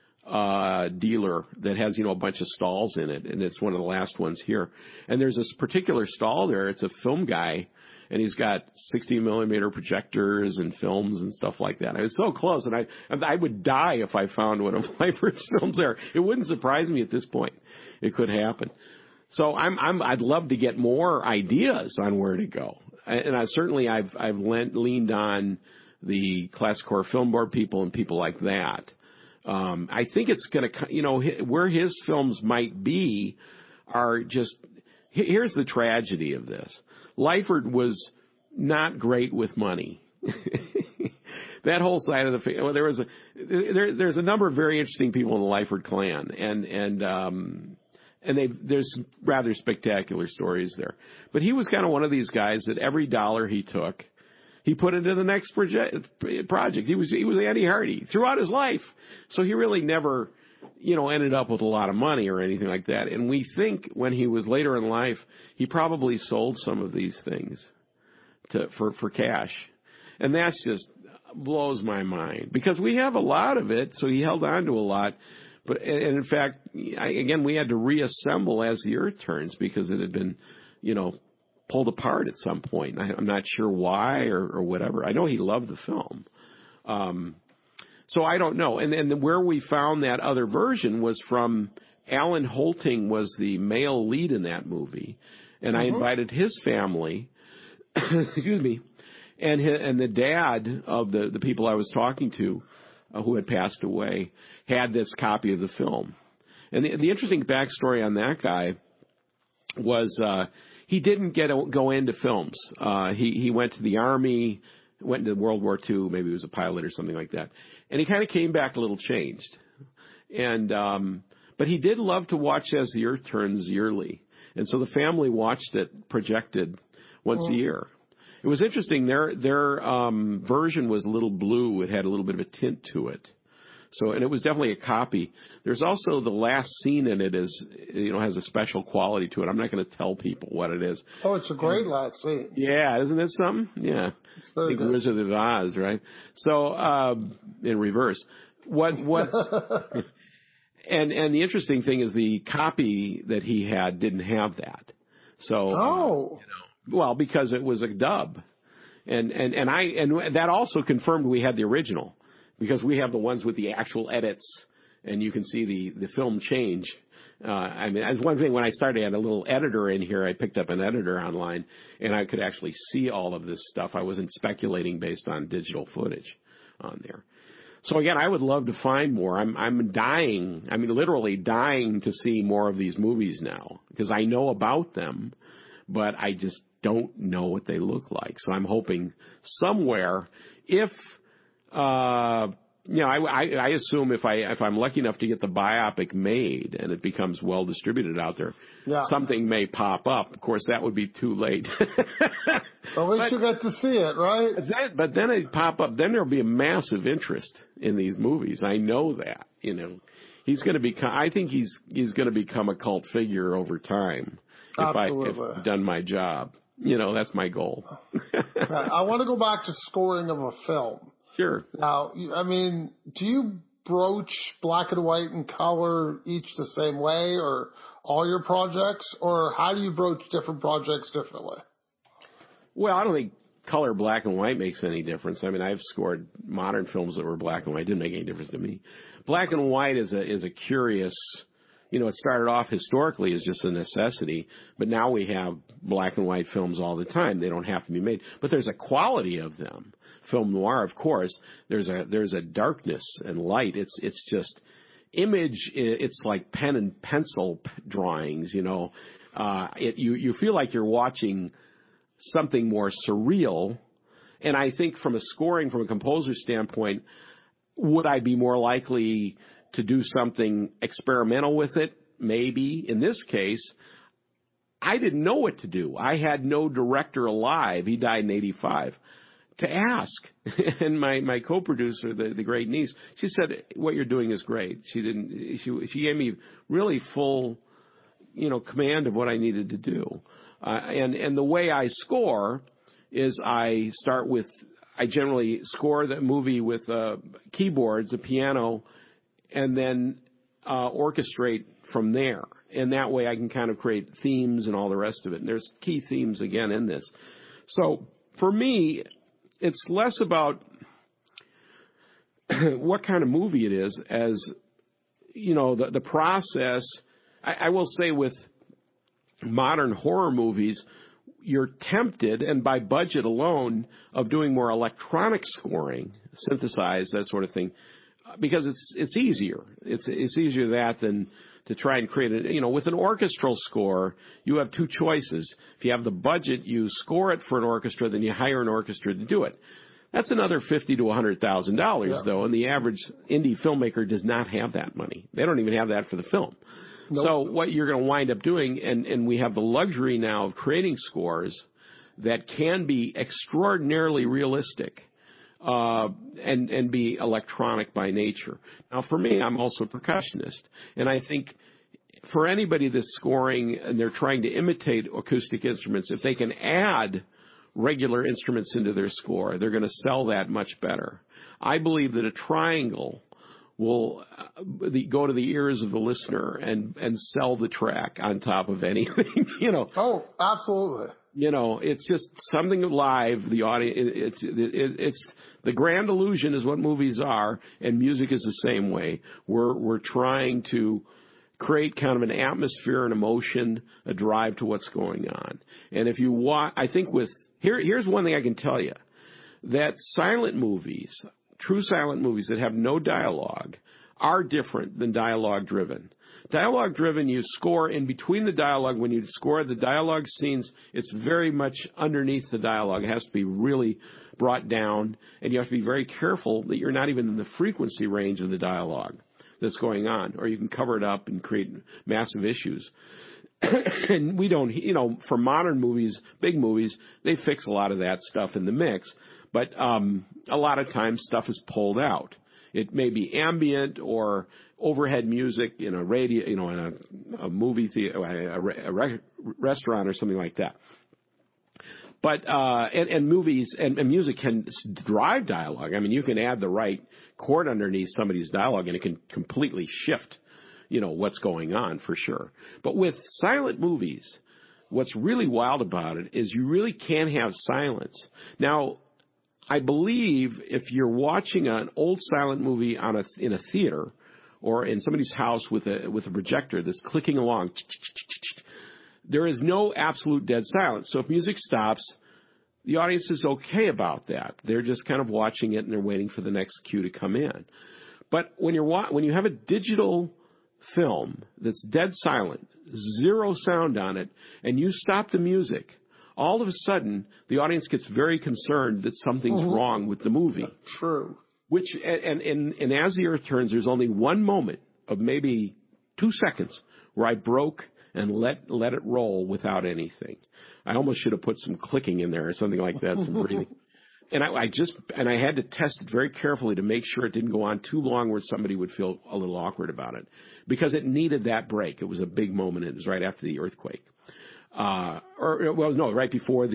dealer that has, you know, a bunch of stalls in it, and it's one of the last ones here. And there's this particular stall there. It's a film guy, and he's got 60 millimeter projectors and films and stuff like that. I mean, it's so close, and I would die if I found one of Lyford's films there. It wouldn't surprise me at this point. It could happen. So I'd love to get more ideas on where to go, and I've leaned on the Classic Horror Film Board people and people like that. I think it's going to, you know, where his films might be are just, here's the tragedy of this. Lyford was not great with money. That whole side of the family, well, there's a number of very interesting people in the Lyford clan, and there's some rather spectacular stories there. But he was kind of one of these guys that every dollar he took, he put into the next project. He was Andy Hardy throughout his life. So he really never, you know, ended up with a lot of money or anything like that. And we think when he was later in life, he probably sold some of these things for cash. And that's just blows my mind because we have a lot of it. So he held on to a lot. But, and in fact, again, we had to reassemble as the earth turns because it had been, you know, pulled apart at some point. I'm not sure why or whatever. I know he loved the film. So I don't know. And then where we found that other version was from Alan Holting was the male lead in that movie. And I invited his family, excuse me, and the dad of the people I was talking to who had passed away had this copy of the film. And the interesting backstory on that guy was he didn't go into films. He went to the Army, went into World War II, maybe he was a pilot or something like that. And he kind of came back a little changed. And but he did love to watch As the Earth Turns yearly. And so the family watched it projected once a year. It was interesting. Their version was a little blue. It had a little bit of a tint to it. So, and it was definitely a copy. There's also the last scene in it has a special quality to it. I'm not going to tell people what it is. Oh, it's a great last scene. Yeah, isn't it something? Yeah. It's very good. Wizard of Oz, right? So, in reverse. What's and the interesting thing is the copy that he had didn't have that. So, well, because it was a dub. And that also confirmed we had the original. Because we have the ones with the actual edits, and you can see the film change. I mean, that's one thing. When I started, I had a little editor in here. I picked up an editor online, and I could actually see all of this stuff. I wasn't speculating based on digital footage on there. So again, I would love to find more. I'm dying. I mean, literally dying to see more of these movies now because I know about them, but I just don't know what they look like. So I'm hoping somewhere, if I assume if I'm lucky enough to get the biopic made and it becomes well distributed out there, something may pop up. Of course, that would be too late. At least you get to see it, right? But then it pop up. Then there'll be a massive interest in these movies. I know that. He's going to become. I think he's going to become a cult figure over time. If I've done my job, that's my goal. Okay. I want to go back to scoring of a film. Sure. Now, I mean, do you broach black and white and color each the same way, or all your projects, or how do you broach different projects differently? Well, I don't think color black and white makes any difference. I mean, I've scored modern films that were black and white. It didn't make any difference to me. Black and white is a curious. It started off historically as just a necessity, but now we have black and white films all the time. They don't have to be made, but there's a quality of them. Film noir, of course, there's a darkness and light. It's just image. It's like pen and pencil drawings. You feel like you're watching something more surreal. And I think from a composer standpoint, would I be more likely to do something experimental with it? Maybe. In this case, I didn't know what to do. I had no director alive. He died in 1985. To ask. And my co-producer, the great niece, she said, what you're doing is great. She gave me really full, command of what I needed to do. And the way I score is I generally score the movie with keyboards, a piano, and then orchestrate from there. And that way I can kind of create themes and all the rest of it. And there's key themes again in this. So for me, it's less about what kind of movie it is as, the process. I will say with modern horror movies, you're tempted, and by budget alone, of doing more electronic scoring, synthesized, that sort of thing, because it's easier. It's easier than to try and create with an orchestral score, you have two choices. If you have the budget, you score it for an orchestra, then you hire an orchestra to do it. That's another $50,000 to $100,000 though, and the average indie filmmaker does not have that money. They don't even have that for the film. Nope. So what you're going to wind up doing, and we have the luxury now of creating scores that can be extraordinarily realistic, and be electronic by nature. Now, for me, I'm also a percussionist, and I think for anybody that's scoring and they're trying to imitate acoustic instruments, if they can add regular instruments into their score, they're going to sell that much better. I believe that a triangle will go to the ears of the listener and sell the track on top of anything, Oh, absolutely. It's just something live. The audience, it's the grand illusion is what movies are, and music is the same way. We're trying to create kind of an atmosphere, an emotion, a drive to what's going on. And if you want, I think here's one thing I can tell you, that silent movies, true silent movies that have no dialogue, are different than dialogue-driven. Dialogue-driven, you score in between the dialogue. When you score the dialogue scenes, it's very much underneath the dialogue. It has to be really brought down, and you have to be very careful that you're not even in the frequency range of the dialogue that's going on, or you can cover it up and create massive issues. And we don't, for modern movies, big movies, they fix a lot of that stuff in the mix. But a lot of times stuff is pulled out. It may be ambient or overhead music in a radio, in a movie theater, a restaurant or something like that. But and movies and music can drive dialogue. I mean, you can add the right chord underneath somebody's dialogue, and it can completely shift, what's going on for sure. But with silent movies, what's really wild about it is you really can't have silence. Now, I believe if you're watching an old silent movie in a theater or in somebody's house with a projector that's clicking along, there is no absolute dead silence. So if music stops, the audience is okay about that. They're just kind of watching it and they're waiting for the next cue to come in. But when you have a digital film that's dead silent, zero sound on it, and you stop the music, all of a sudden, the audience gets very concerned that something's wrong with the movie. True. Which, and as the earth turns, there's only one moment of maybe 2 seconds where I broke and let it roll without anything. I almost should have put some clicking in there or something like that, some breathing. And I had to test it very carefully to make sure it didn't go on too long where somebody would feel a little awkward about it, because it needed that break. It was a big moment. It was right after the earthquake. Right before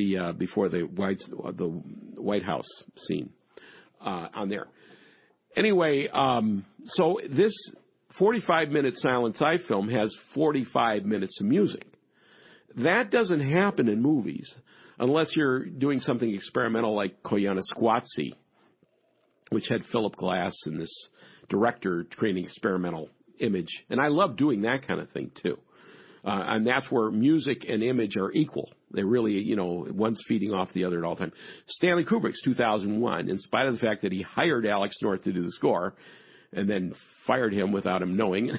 the White House scene on there. Anyway, so this 45-minute silent sci film has 45 minutes of music. That doesn't happen in movies unless you're doing something experimental like Koyaanisqatsi, which had Philip Glass and this director creating experimental image. And I love doing that kind of thing too. And that's where music and image are equal. They really, one's feeding off the other at all time. Stanley Kubrick's 2001, in spite of the fact that he hired Alex North to do the score and then fired him without him knowing,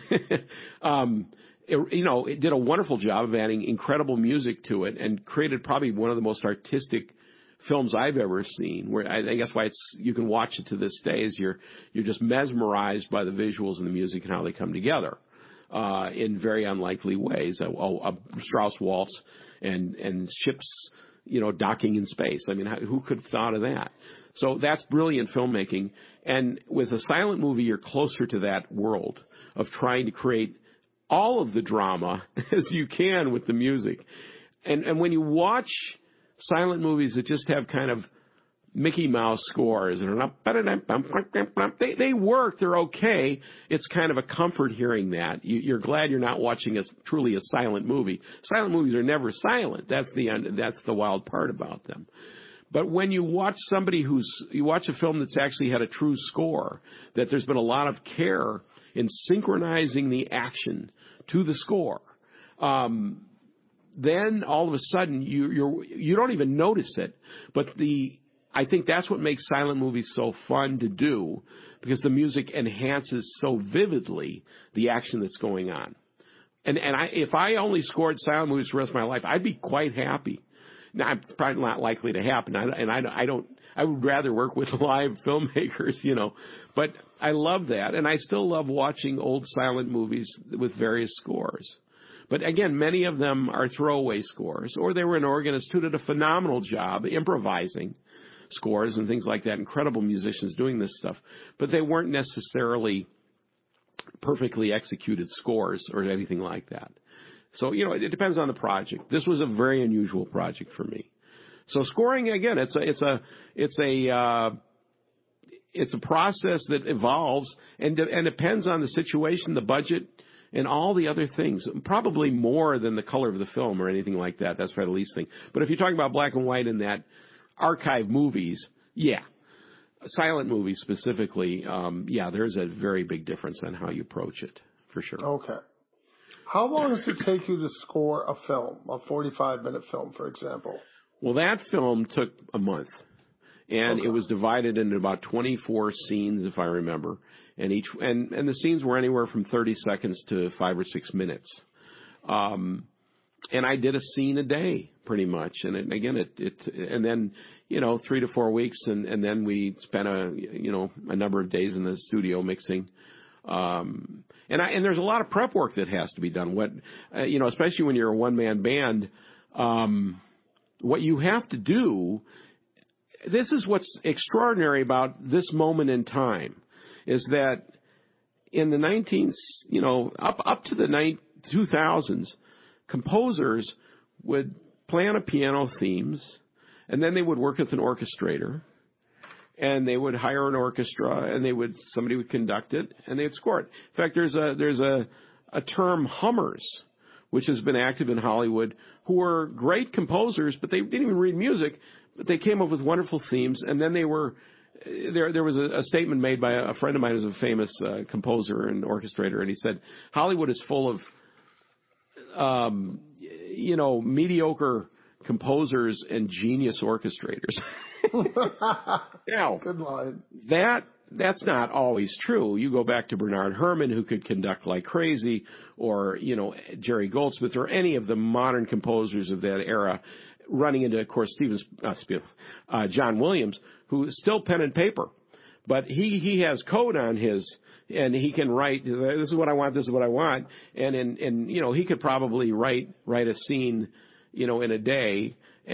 it did a wonderful job of adding incredible music to it and created probably one of the most artistic films I've ever seen, where I guess why you can watch it to this day is you're just mesmerized by the visuals and the music and how they come together. In very unlikely ways, a Strauss waltz and ships, docking in space. I mean, who could have thought of that? So that's brilliant filmmaking. And with a silent movie, you're closer to that world of trying to create all of the drama as you can with the music. And when you watch silent movies that just have kind of Mickey Mouse scores, they work, they're okay. It's kind of a comfort hearing that. You're glad you're not watching truly a silent movie. Silent movies are never silent. That's the wild part about them. But when you watch you watch a film that's actually had a true score, that there's been a lot of care in synchronizing the action to the score, then all of a sudden you don't even notice it. But I think that's what makes silent movies so fun to do, because the music enhances so vividly the action that's going on. And if I only scored silent movies for the rest of my life, I'd be quite happy. Now, it's probably not likely to happen. I would rather work with live filmmakers, but I love that. And I still love watching old silent movies with various scores. But again, many of them are throwaway scores, or they were an organist who did a phenomenal job improvising scores and things like that. Incredible musicians doing this stuff, but they weren't necessarily perfectly executed scores or anything like that. So, it depends on the project. This was a very unusual project for me. So scoring, again, it's a process that evolves and depends on the situation, the budget, and all the other things. Probably more than the color of the film or anything like that. That's probably the least thing. But if you're talking about black and white in that archive movies, yeah. Silent movies specifically, there's a very big difference on how you approach it, for sure. Okay. How long does it take you to score a film, a 45-minute film, for example? Well, that film took a month, and It was divided into about 24 scenes, if I remember, and the scenes were anywhere from 30 seconds to 5 or 6 minutes. And I did a scene a day, pretty much. And and then 3 to 4 weeks, and then we spent a number of days in the studio mixing. And there's a lot of prep work that has to be done. Especially when you're a one-man band, what you have to do, this is what's extraordinary about this moment in time, is that in the up to the 2000s, composers would play on a piano themes, and then they would work with an orchestrator, and they would hire an orchestra, and somebody would conduct it, and they'd score it. In fact, there's a term, hummers, which has been active in Hollywood, who were great composers, but they didn't even read music, but they came up with wonderful themes, and then they were there was a statement made by a friend of mine who's a famous composer and orchestrator, and he said, Hollywood is full of mediocre composers and genius orchestrators. Now, good line. That's not always true. You go back to Bernard Herrmann, who could conduct like crazy, or Jerry Goldsmith, or any of the modern composers of that era, running into, of course, John Williams, who is still pen and paper, but he has code on his, and he can write, this is what I want, this is what I want, and he could probably write a scene, in a day,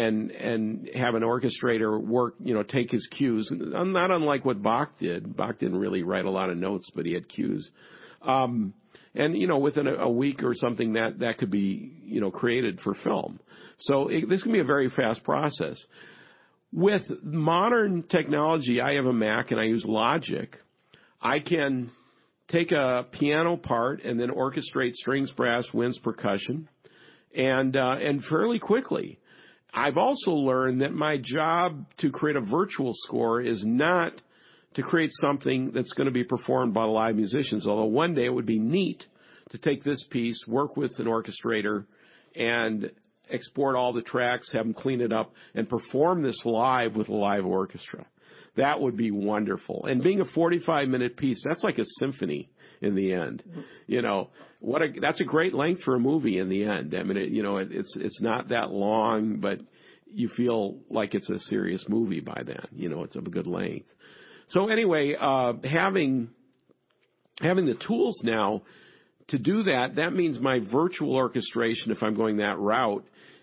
and have an orchestrator work, take his cues, not unlike what Bach did. Bach didn't really write a lot of notes, but he had cues. And within a week or something, that could be, created for film. So this can be a very fast process. With modern technology, I have a Mac and I use Logic. I can take a piano part and then orchestrate strings, brass, winds, percussion, and fairly quickly. I've also learned that my job to create a virtual score is not to create something that's going to be performed by live musicians, although one day it would be neat to take this piece, work with an orchestrator, and export all the tracks, have them clean it up, and perform this live with a live orchestra. That would be wonderful. And being a 45-minute piece, that's like a symphony in the end. That's a great length for a movie in the end. I mean, it's not that long, but you feel like it's a serious movie by then. It's of a good length. So anyway, having the tools now to do that means my virtual orchestration, if I'm going that route,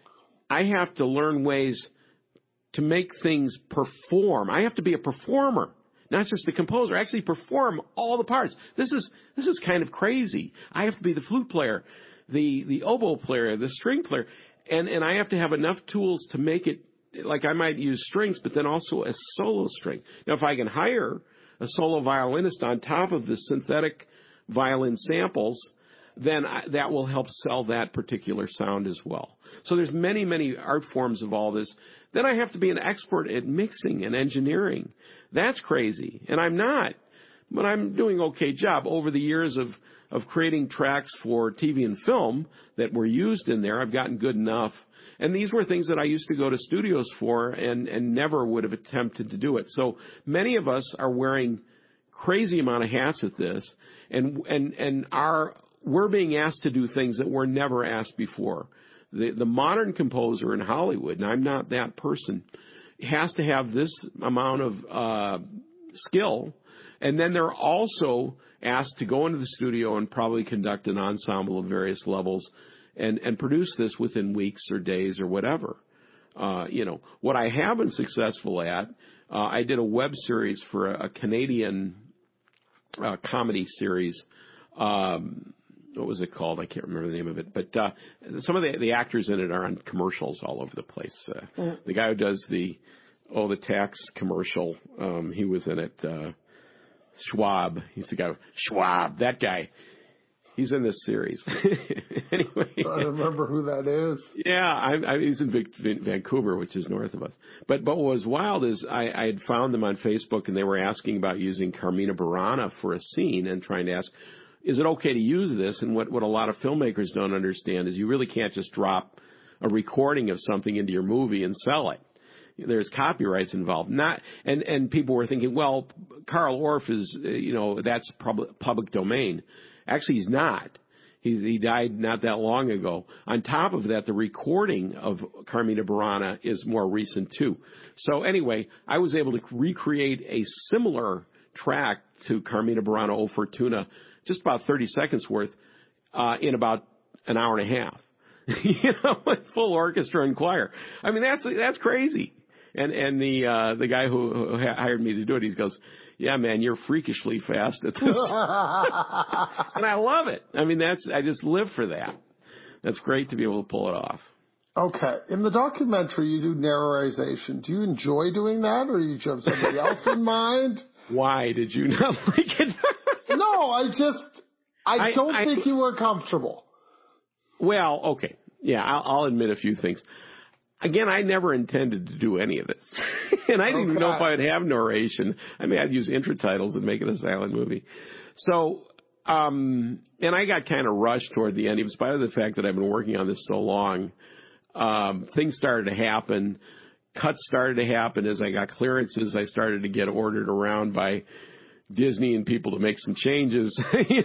I have to learn ways to make things perform. I have to be a performer, not just the composer. Actually perform all the parts. This is kind of crazy. I have to be the flute player, the oboe player, the string player, and I have to have enough tools to make it, like I might use strings, but then also a solo string. Now, if I can hire a solo violinist on top of the synthetic violin samples, then that will help sell that particular sound as well. So there's many, many art forms of all this. Then I have to be an expert at mixing and engineering. That's crazy. And I'm not. But I'm doing an okay job. Over the years of creating tracks for TV and film that were used in there, I've gotten good enough. And these were things that I used to go to studios for and never would have attempted to do it. So many of us are wearing crazy amount of hats at this, and we're being asked to do things that were never asked before. The modern composer in Hollywood, and I'm not that person, has to have this amount of skill, and then they're also asked to go into the studio and probably conduct an ensemble of various levels and produce this within weeks or days or whatever. What I have been successful at, I did a web series for a Canadian comedy series. What was it called? I can't remember the name of it. But some of the actors in it are on commercials all over the place. The guy who does the tax commercial, he was in it. Schwab. He's the guy. Schwab, that guy. He's in this series. Anyway. I remember who that is. Yeah, he's in Vancouver, which is north of us. But what was wild is I had found them on Facebook, and they were asking about using Carmina Burana for a scene and trying to ask, is it okay to use this? And what a lot of filmmakers don't understand is you really can't just drop a recording of something into your movie and sell it. There's copyrights involved. And people were thinking, well, Carl Orff is, that's public domain. Actually, he's not. He died not that long ago. On top of that, the recording of Carmina Burana is more recent too. So anyway, I was able to recreate a similar track to Carmina Burana O Fortuna, just about 30 seconds worth, in about an hour and a half. With full orchestra and choir. I mean, that's crazy. And the guy who hired me to do it, he goes, "Yeah, man, you're freakishly fast at this." And I love it. I mean, I just live for that. That's great to be able to pull it off. Okay. In the documentary, you do narrarization. Do you enjoy doing that, or do you have somebody else in mind? Why did you not like it? No, I don't think you were comfortable. Well, okay. Yeah, I'll admit a few things. Again, I never intended to do any of this. And I didn't even know if I would have narration. I mean, I'd use intratitles and make it a silent movie. So, and I got kind of rushed toward the end, in spite of the fact that I've been working on this so long. Things started to happen. Cuts started to happen as I got clearances. I started to get ordered around by Disney and people to make some changes,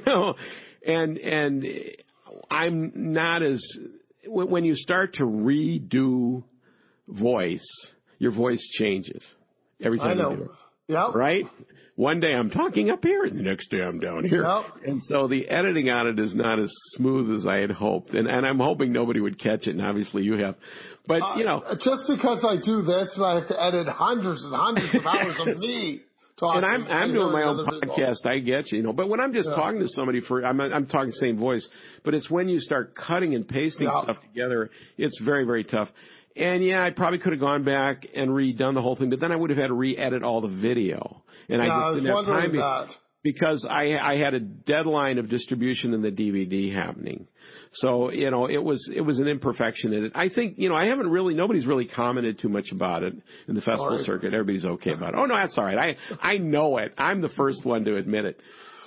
and I'm not as, when you start to redo voice, your voice changes every time you do it. Yep. Right? One day I'm talking up here, and the next day I'm down here. Yep. And so the editing on it is not as smooth as I had hoped. And I'm hoping nobody would catch it, and obviously you have. But, just because I do this, and I have to edit hundreds and hundreds of hours of me talking. And I'm doing my own podcast, I get you, But when I'm just talking to somebody I'm talking the same voice. But it's when you start cutting and pasting stuff together, it's very, very tough. And I probably could have gone back and redone the whole thing, but then I would have had to re-edit all the video. And I just didn't have time because I had a deadline of distribution in the DVD happening. So, it was an imperfection in it. I think, nobody's really commented too much about it in the festival circuit. Everybody's okay about it. Oh, no, that's all right. I know it. I'm the first one to admit it.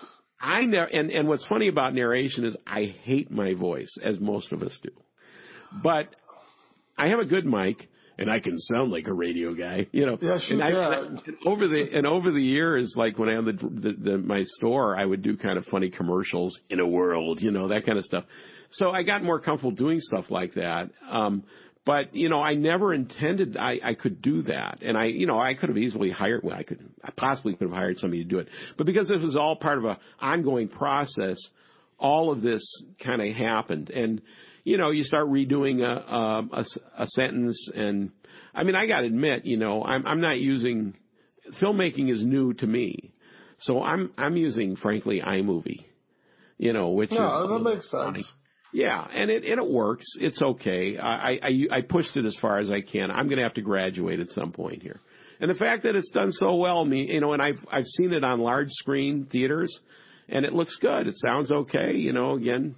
And what's funny about narration is I hate my voice, as most of us do. But I have a good mic, and I can sound like a radio guy, Yes, you can. And over the years, like when I had my store, I would do kind of funny commercials in a world, that kind of stuff. So I got more comfortable doing stuff like that. But I never intended I could do that, and I could have easily hired. Well, I possibly could have hired somebody to do it, but because this was all part of a ongoing process, all of this kind of happened, and. You start redoing a sentence, and I mean, I got to admit, I'm not using, filmmaking is new to me, so I'm using, frankly, iMovie, which is that makes sense. Funny. Yeah, and it works. It's okay. I pushed it as far as I can. I'm going to have to graduate at some point here, and the fact that it's done so well, and I've seen it on large screen theaters, and it looks good. It sounds okay. Again.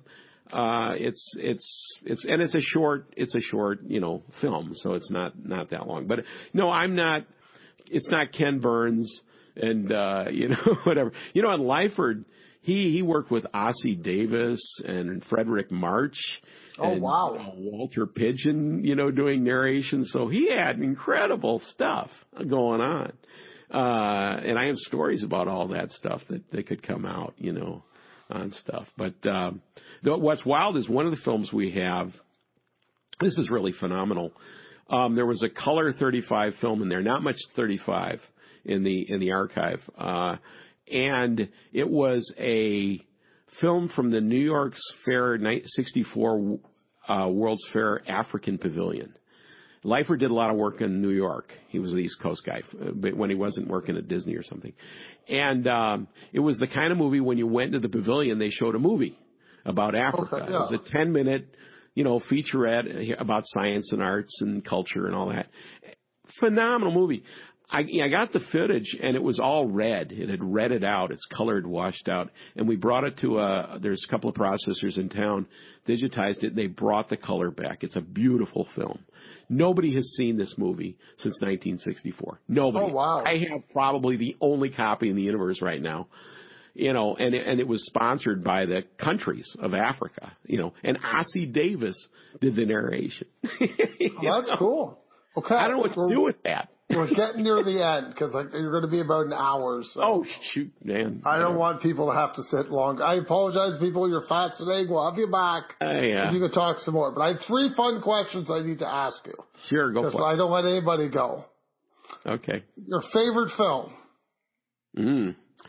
It's a short, film, so it's not that long. But no, it's not Ken Burns and, whatever. In Lyford, he worked with Ossie Davis and Frederick March. Oh, wow. Walter Pidgeon, doing narration. So he had incredible stuff going on. And I have stories about all that stuff that could come out, on stuff. But what's wild is one of the films we have, this is really phenomenal. There was a color 35 film in there, not much 35 in the archive. And it was a film from the New York's Fair 64 World's Fair African Pavilion. Lyford did a lot of work in New York. He was the East Coast guy when he wasn't working at Disney or something. And it was the kind of movie when you went to the pavilion, they showed a movie about Africa. Okay, yeah. It was a 10-minute, featurette about science and arts and culture and all that. Phenomenal movie. I got the footage, and it was all red. It had redded out. It's colored, washed out. And we brought it to there's a couple of processors in town, digitized it. They brought the color back. It's a beautiful film. Nobody has seen this movie since 1964. Nobody. Oh, wow. I have probably the only copy in the universe right now. And it was sponsored by the countries of Africa, and Ossie Davis did the narration. That's cool. Okay. I don't know what to do with that. We're getting near the end because you're going to be about an hour. So. Oh, shoot, man. I don't want people to have to sit long. I apologize, people. You're fascinating. We'll have you back. Yeah. If you can talk some more. But I have 3 fun questions I need to ask you. Sure, go for it. Because I don't let anybody go. Okay. Your favorite film?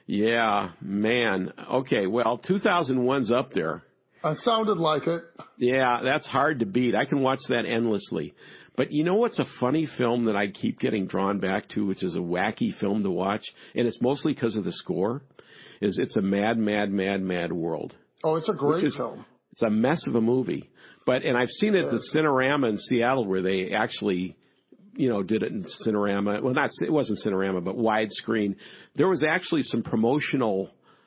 Yeah, man. Okay, well, 2001's up there. I sounded like it. Yeah, that's hard to beat. I can watch that endlessly. But you know what's a funny film that I keep getting drawn back to, which is a wacky film to watch, and it's mostly because of the score, is It's a Mad, Mad, Mad, Mad World. Oh, it's a great film. It's a mess of a movie. And I've seen it at the Cinerama in Seattle where they actually, did it in Cinerama. Well, it wasn't Cinerama, but widescreen. There was actually some promotional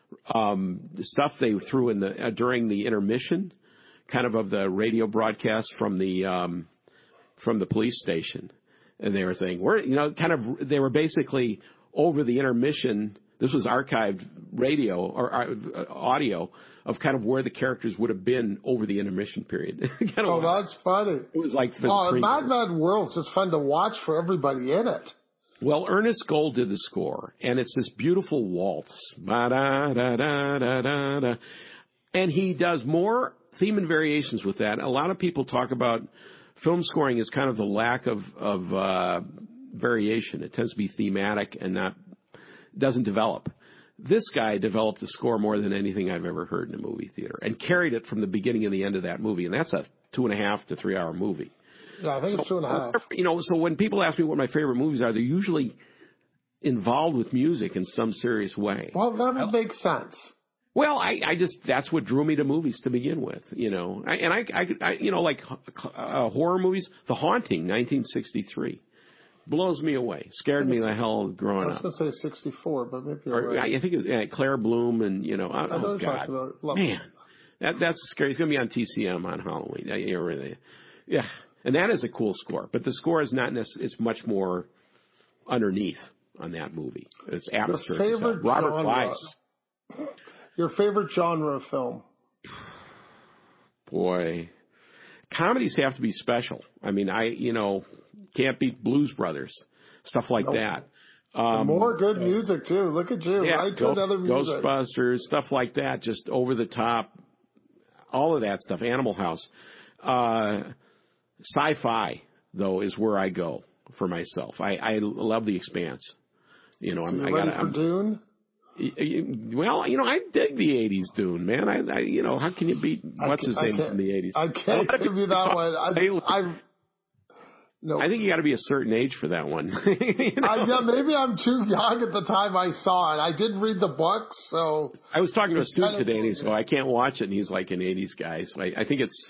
stuff they threw in during the intermission, kind of the radio broadcast from the police station, and they were saying they were basically over the intermission. This was archived radio or audio of kind of where the characters would have been over the intermission period. That's funny. It was like Mad Mad World's just fun to watch for everybody in it. Well, Ernest Gold did the score, and it's this beautiful waltz. Ba-da-da-da-da-da-da. And he does more theme and variations with that. A lot of people talk about film scoring as kind of the lack of variation. It tends to be thematic and doesn't develop. This guy developed the score more than anything I've ever heard in a movie theater and carried it from the beginning and the end of that movie. And that's a 2.5 to 3 hour movie. Yeah, I think it's 2.5. So when people ask me what my favorite movies are, they're usually involved with music in some serious way. Well, that would make sense. Well, I just, that's what drew me to movies to begin with, like horror movies. The Haunting, 1963. Blows me away. Scared me the hell growing up. I was going to say 64, but maybe you're right. I think it was Claire Bloom and, I know God. Man, that's scary. It's going to be on TCM on Halloween. Yeah. And that is a cool score. But the score is not necessarily, it's much more underneath on that movie. It's atmosphere. Your favorite Robert genre. Wise. Your favorite genre of film? Boy. Comedies have to be special. I mean, can't beat Blues Brothers, stuff like that. More good music too. Look at you, right to another music. Ghostbusters, stuff like that, just over the top. All of that stuff. Animal House, sci-fi though is where I go for myself. I love The Expanse. Ready for Dune? Well, I dig the '80s Dune, man. How can you beat what's his name from the '80s? I can't give you that one. No. I think you got to be a certain age for that one. Yeah, maybe I'm too young at the time I saw it. I did read the book, so. I was talking to a student today, and he's I can't watch it, and he's like an '80s guy. So I think it's,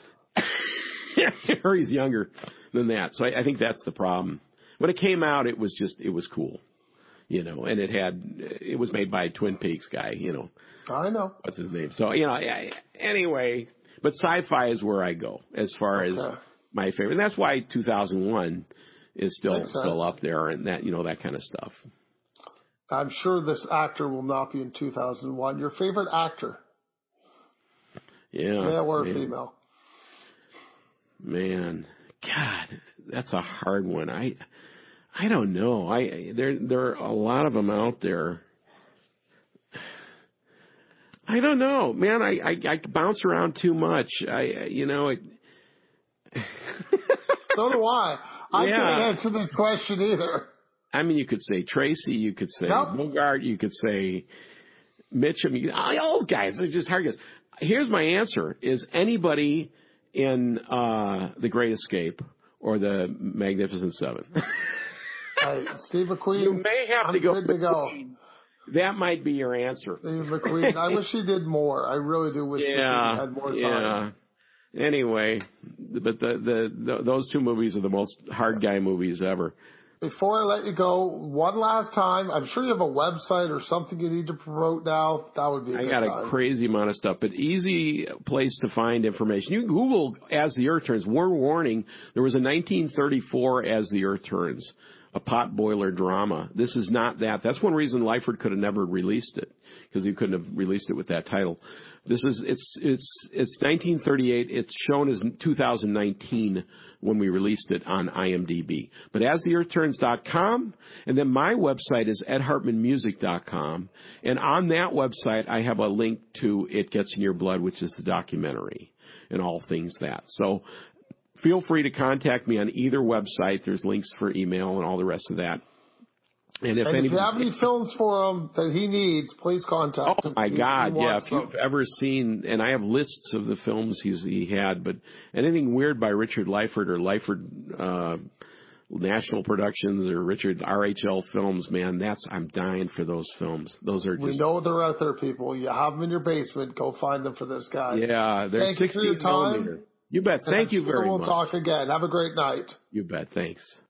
or he's younger than that. So I think that's the problem. When it came out, it was cool, and it was made by a Twin Peaks guy, I know. What's his name? So, anyway, but sci-fi is where I go as far as my favorite. And that's why 2001 is still up there and that, that kind of stuff. I'm sure this actor will not be in 2001. Your favorite actor? Yeah. Male or female? Man, God, that's a hard one. I don't know. There are a lot of them out there. I don't know, man. I bounce around too much. So do I. I can't answer this question either. I mean, you could say Tracy, you could say Bogart, you could say Mitchum, all those guys. They're just hard guys. Here's my answer: is anybody in The Great Escape or The Magnificent Seven? Steve McQueen. You may have to go. Good to go. That might be your answer. Steve McQueen. I wish he did more. I really do wish McQueen had more time. Yeah. Anyway, but those two movies are the most hard guy movies ever. Before I let you go, one last time, I'm sure you have a website or something you need to promote now. That would be a good time. I got a crazy amount of stuff, but easy place to find information. You can Google As the Earth Turns. Warning, there was a 1934 As the Earth Turns, a pot boiler drama. This is not that. That's one reason Lyford could have never released it, because he couldn't have released it with that title. It's 1938. It's shown as 2019 when we released it on IMDb. But astheearthturns.com, and then my website is edhartmanmusic.com, and on that website I have a link to It Gets in Your Blood, which is the documentary and all things that. So feel free to contact me on either website. There's links for email and all the rest of that. And if you have any films for him that he needs, please contact him. Oh my God! Yeah, if them. you've ever seen, and I have lists of the films he had, but anything weird by Richard Lyford or Lyford National Productions or Richard RHL Films, man, I'm dying for those films. Those are just. We know they're out there, people. You have them in your basement. Go find them for this guy. Yeah, they're 16 millimeter. You bet. Thank you very much. We'll talk again. Have a great night. You bet. Thanks.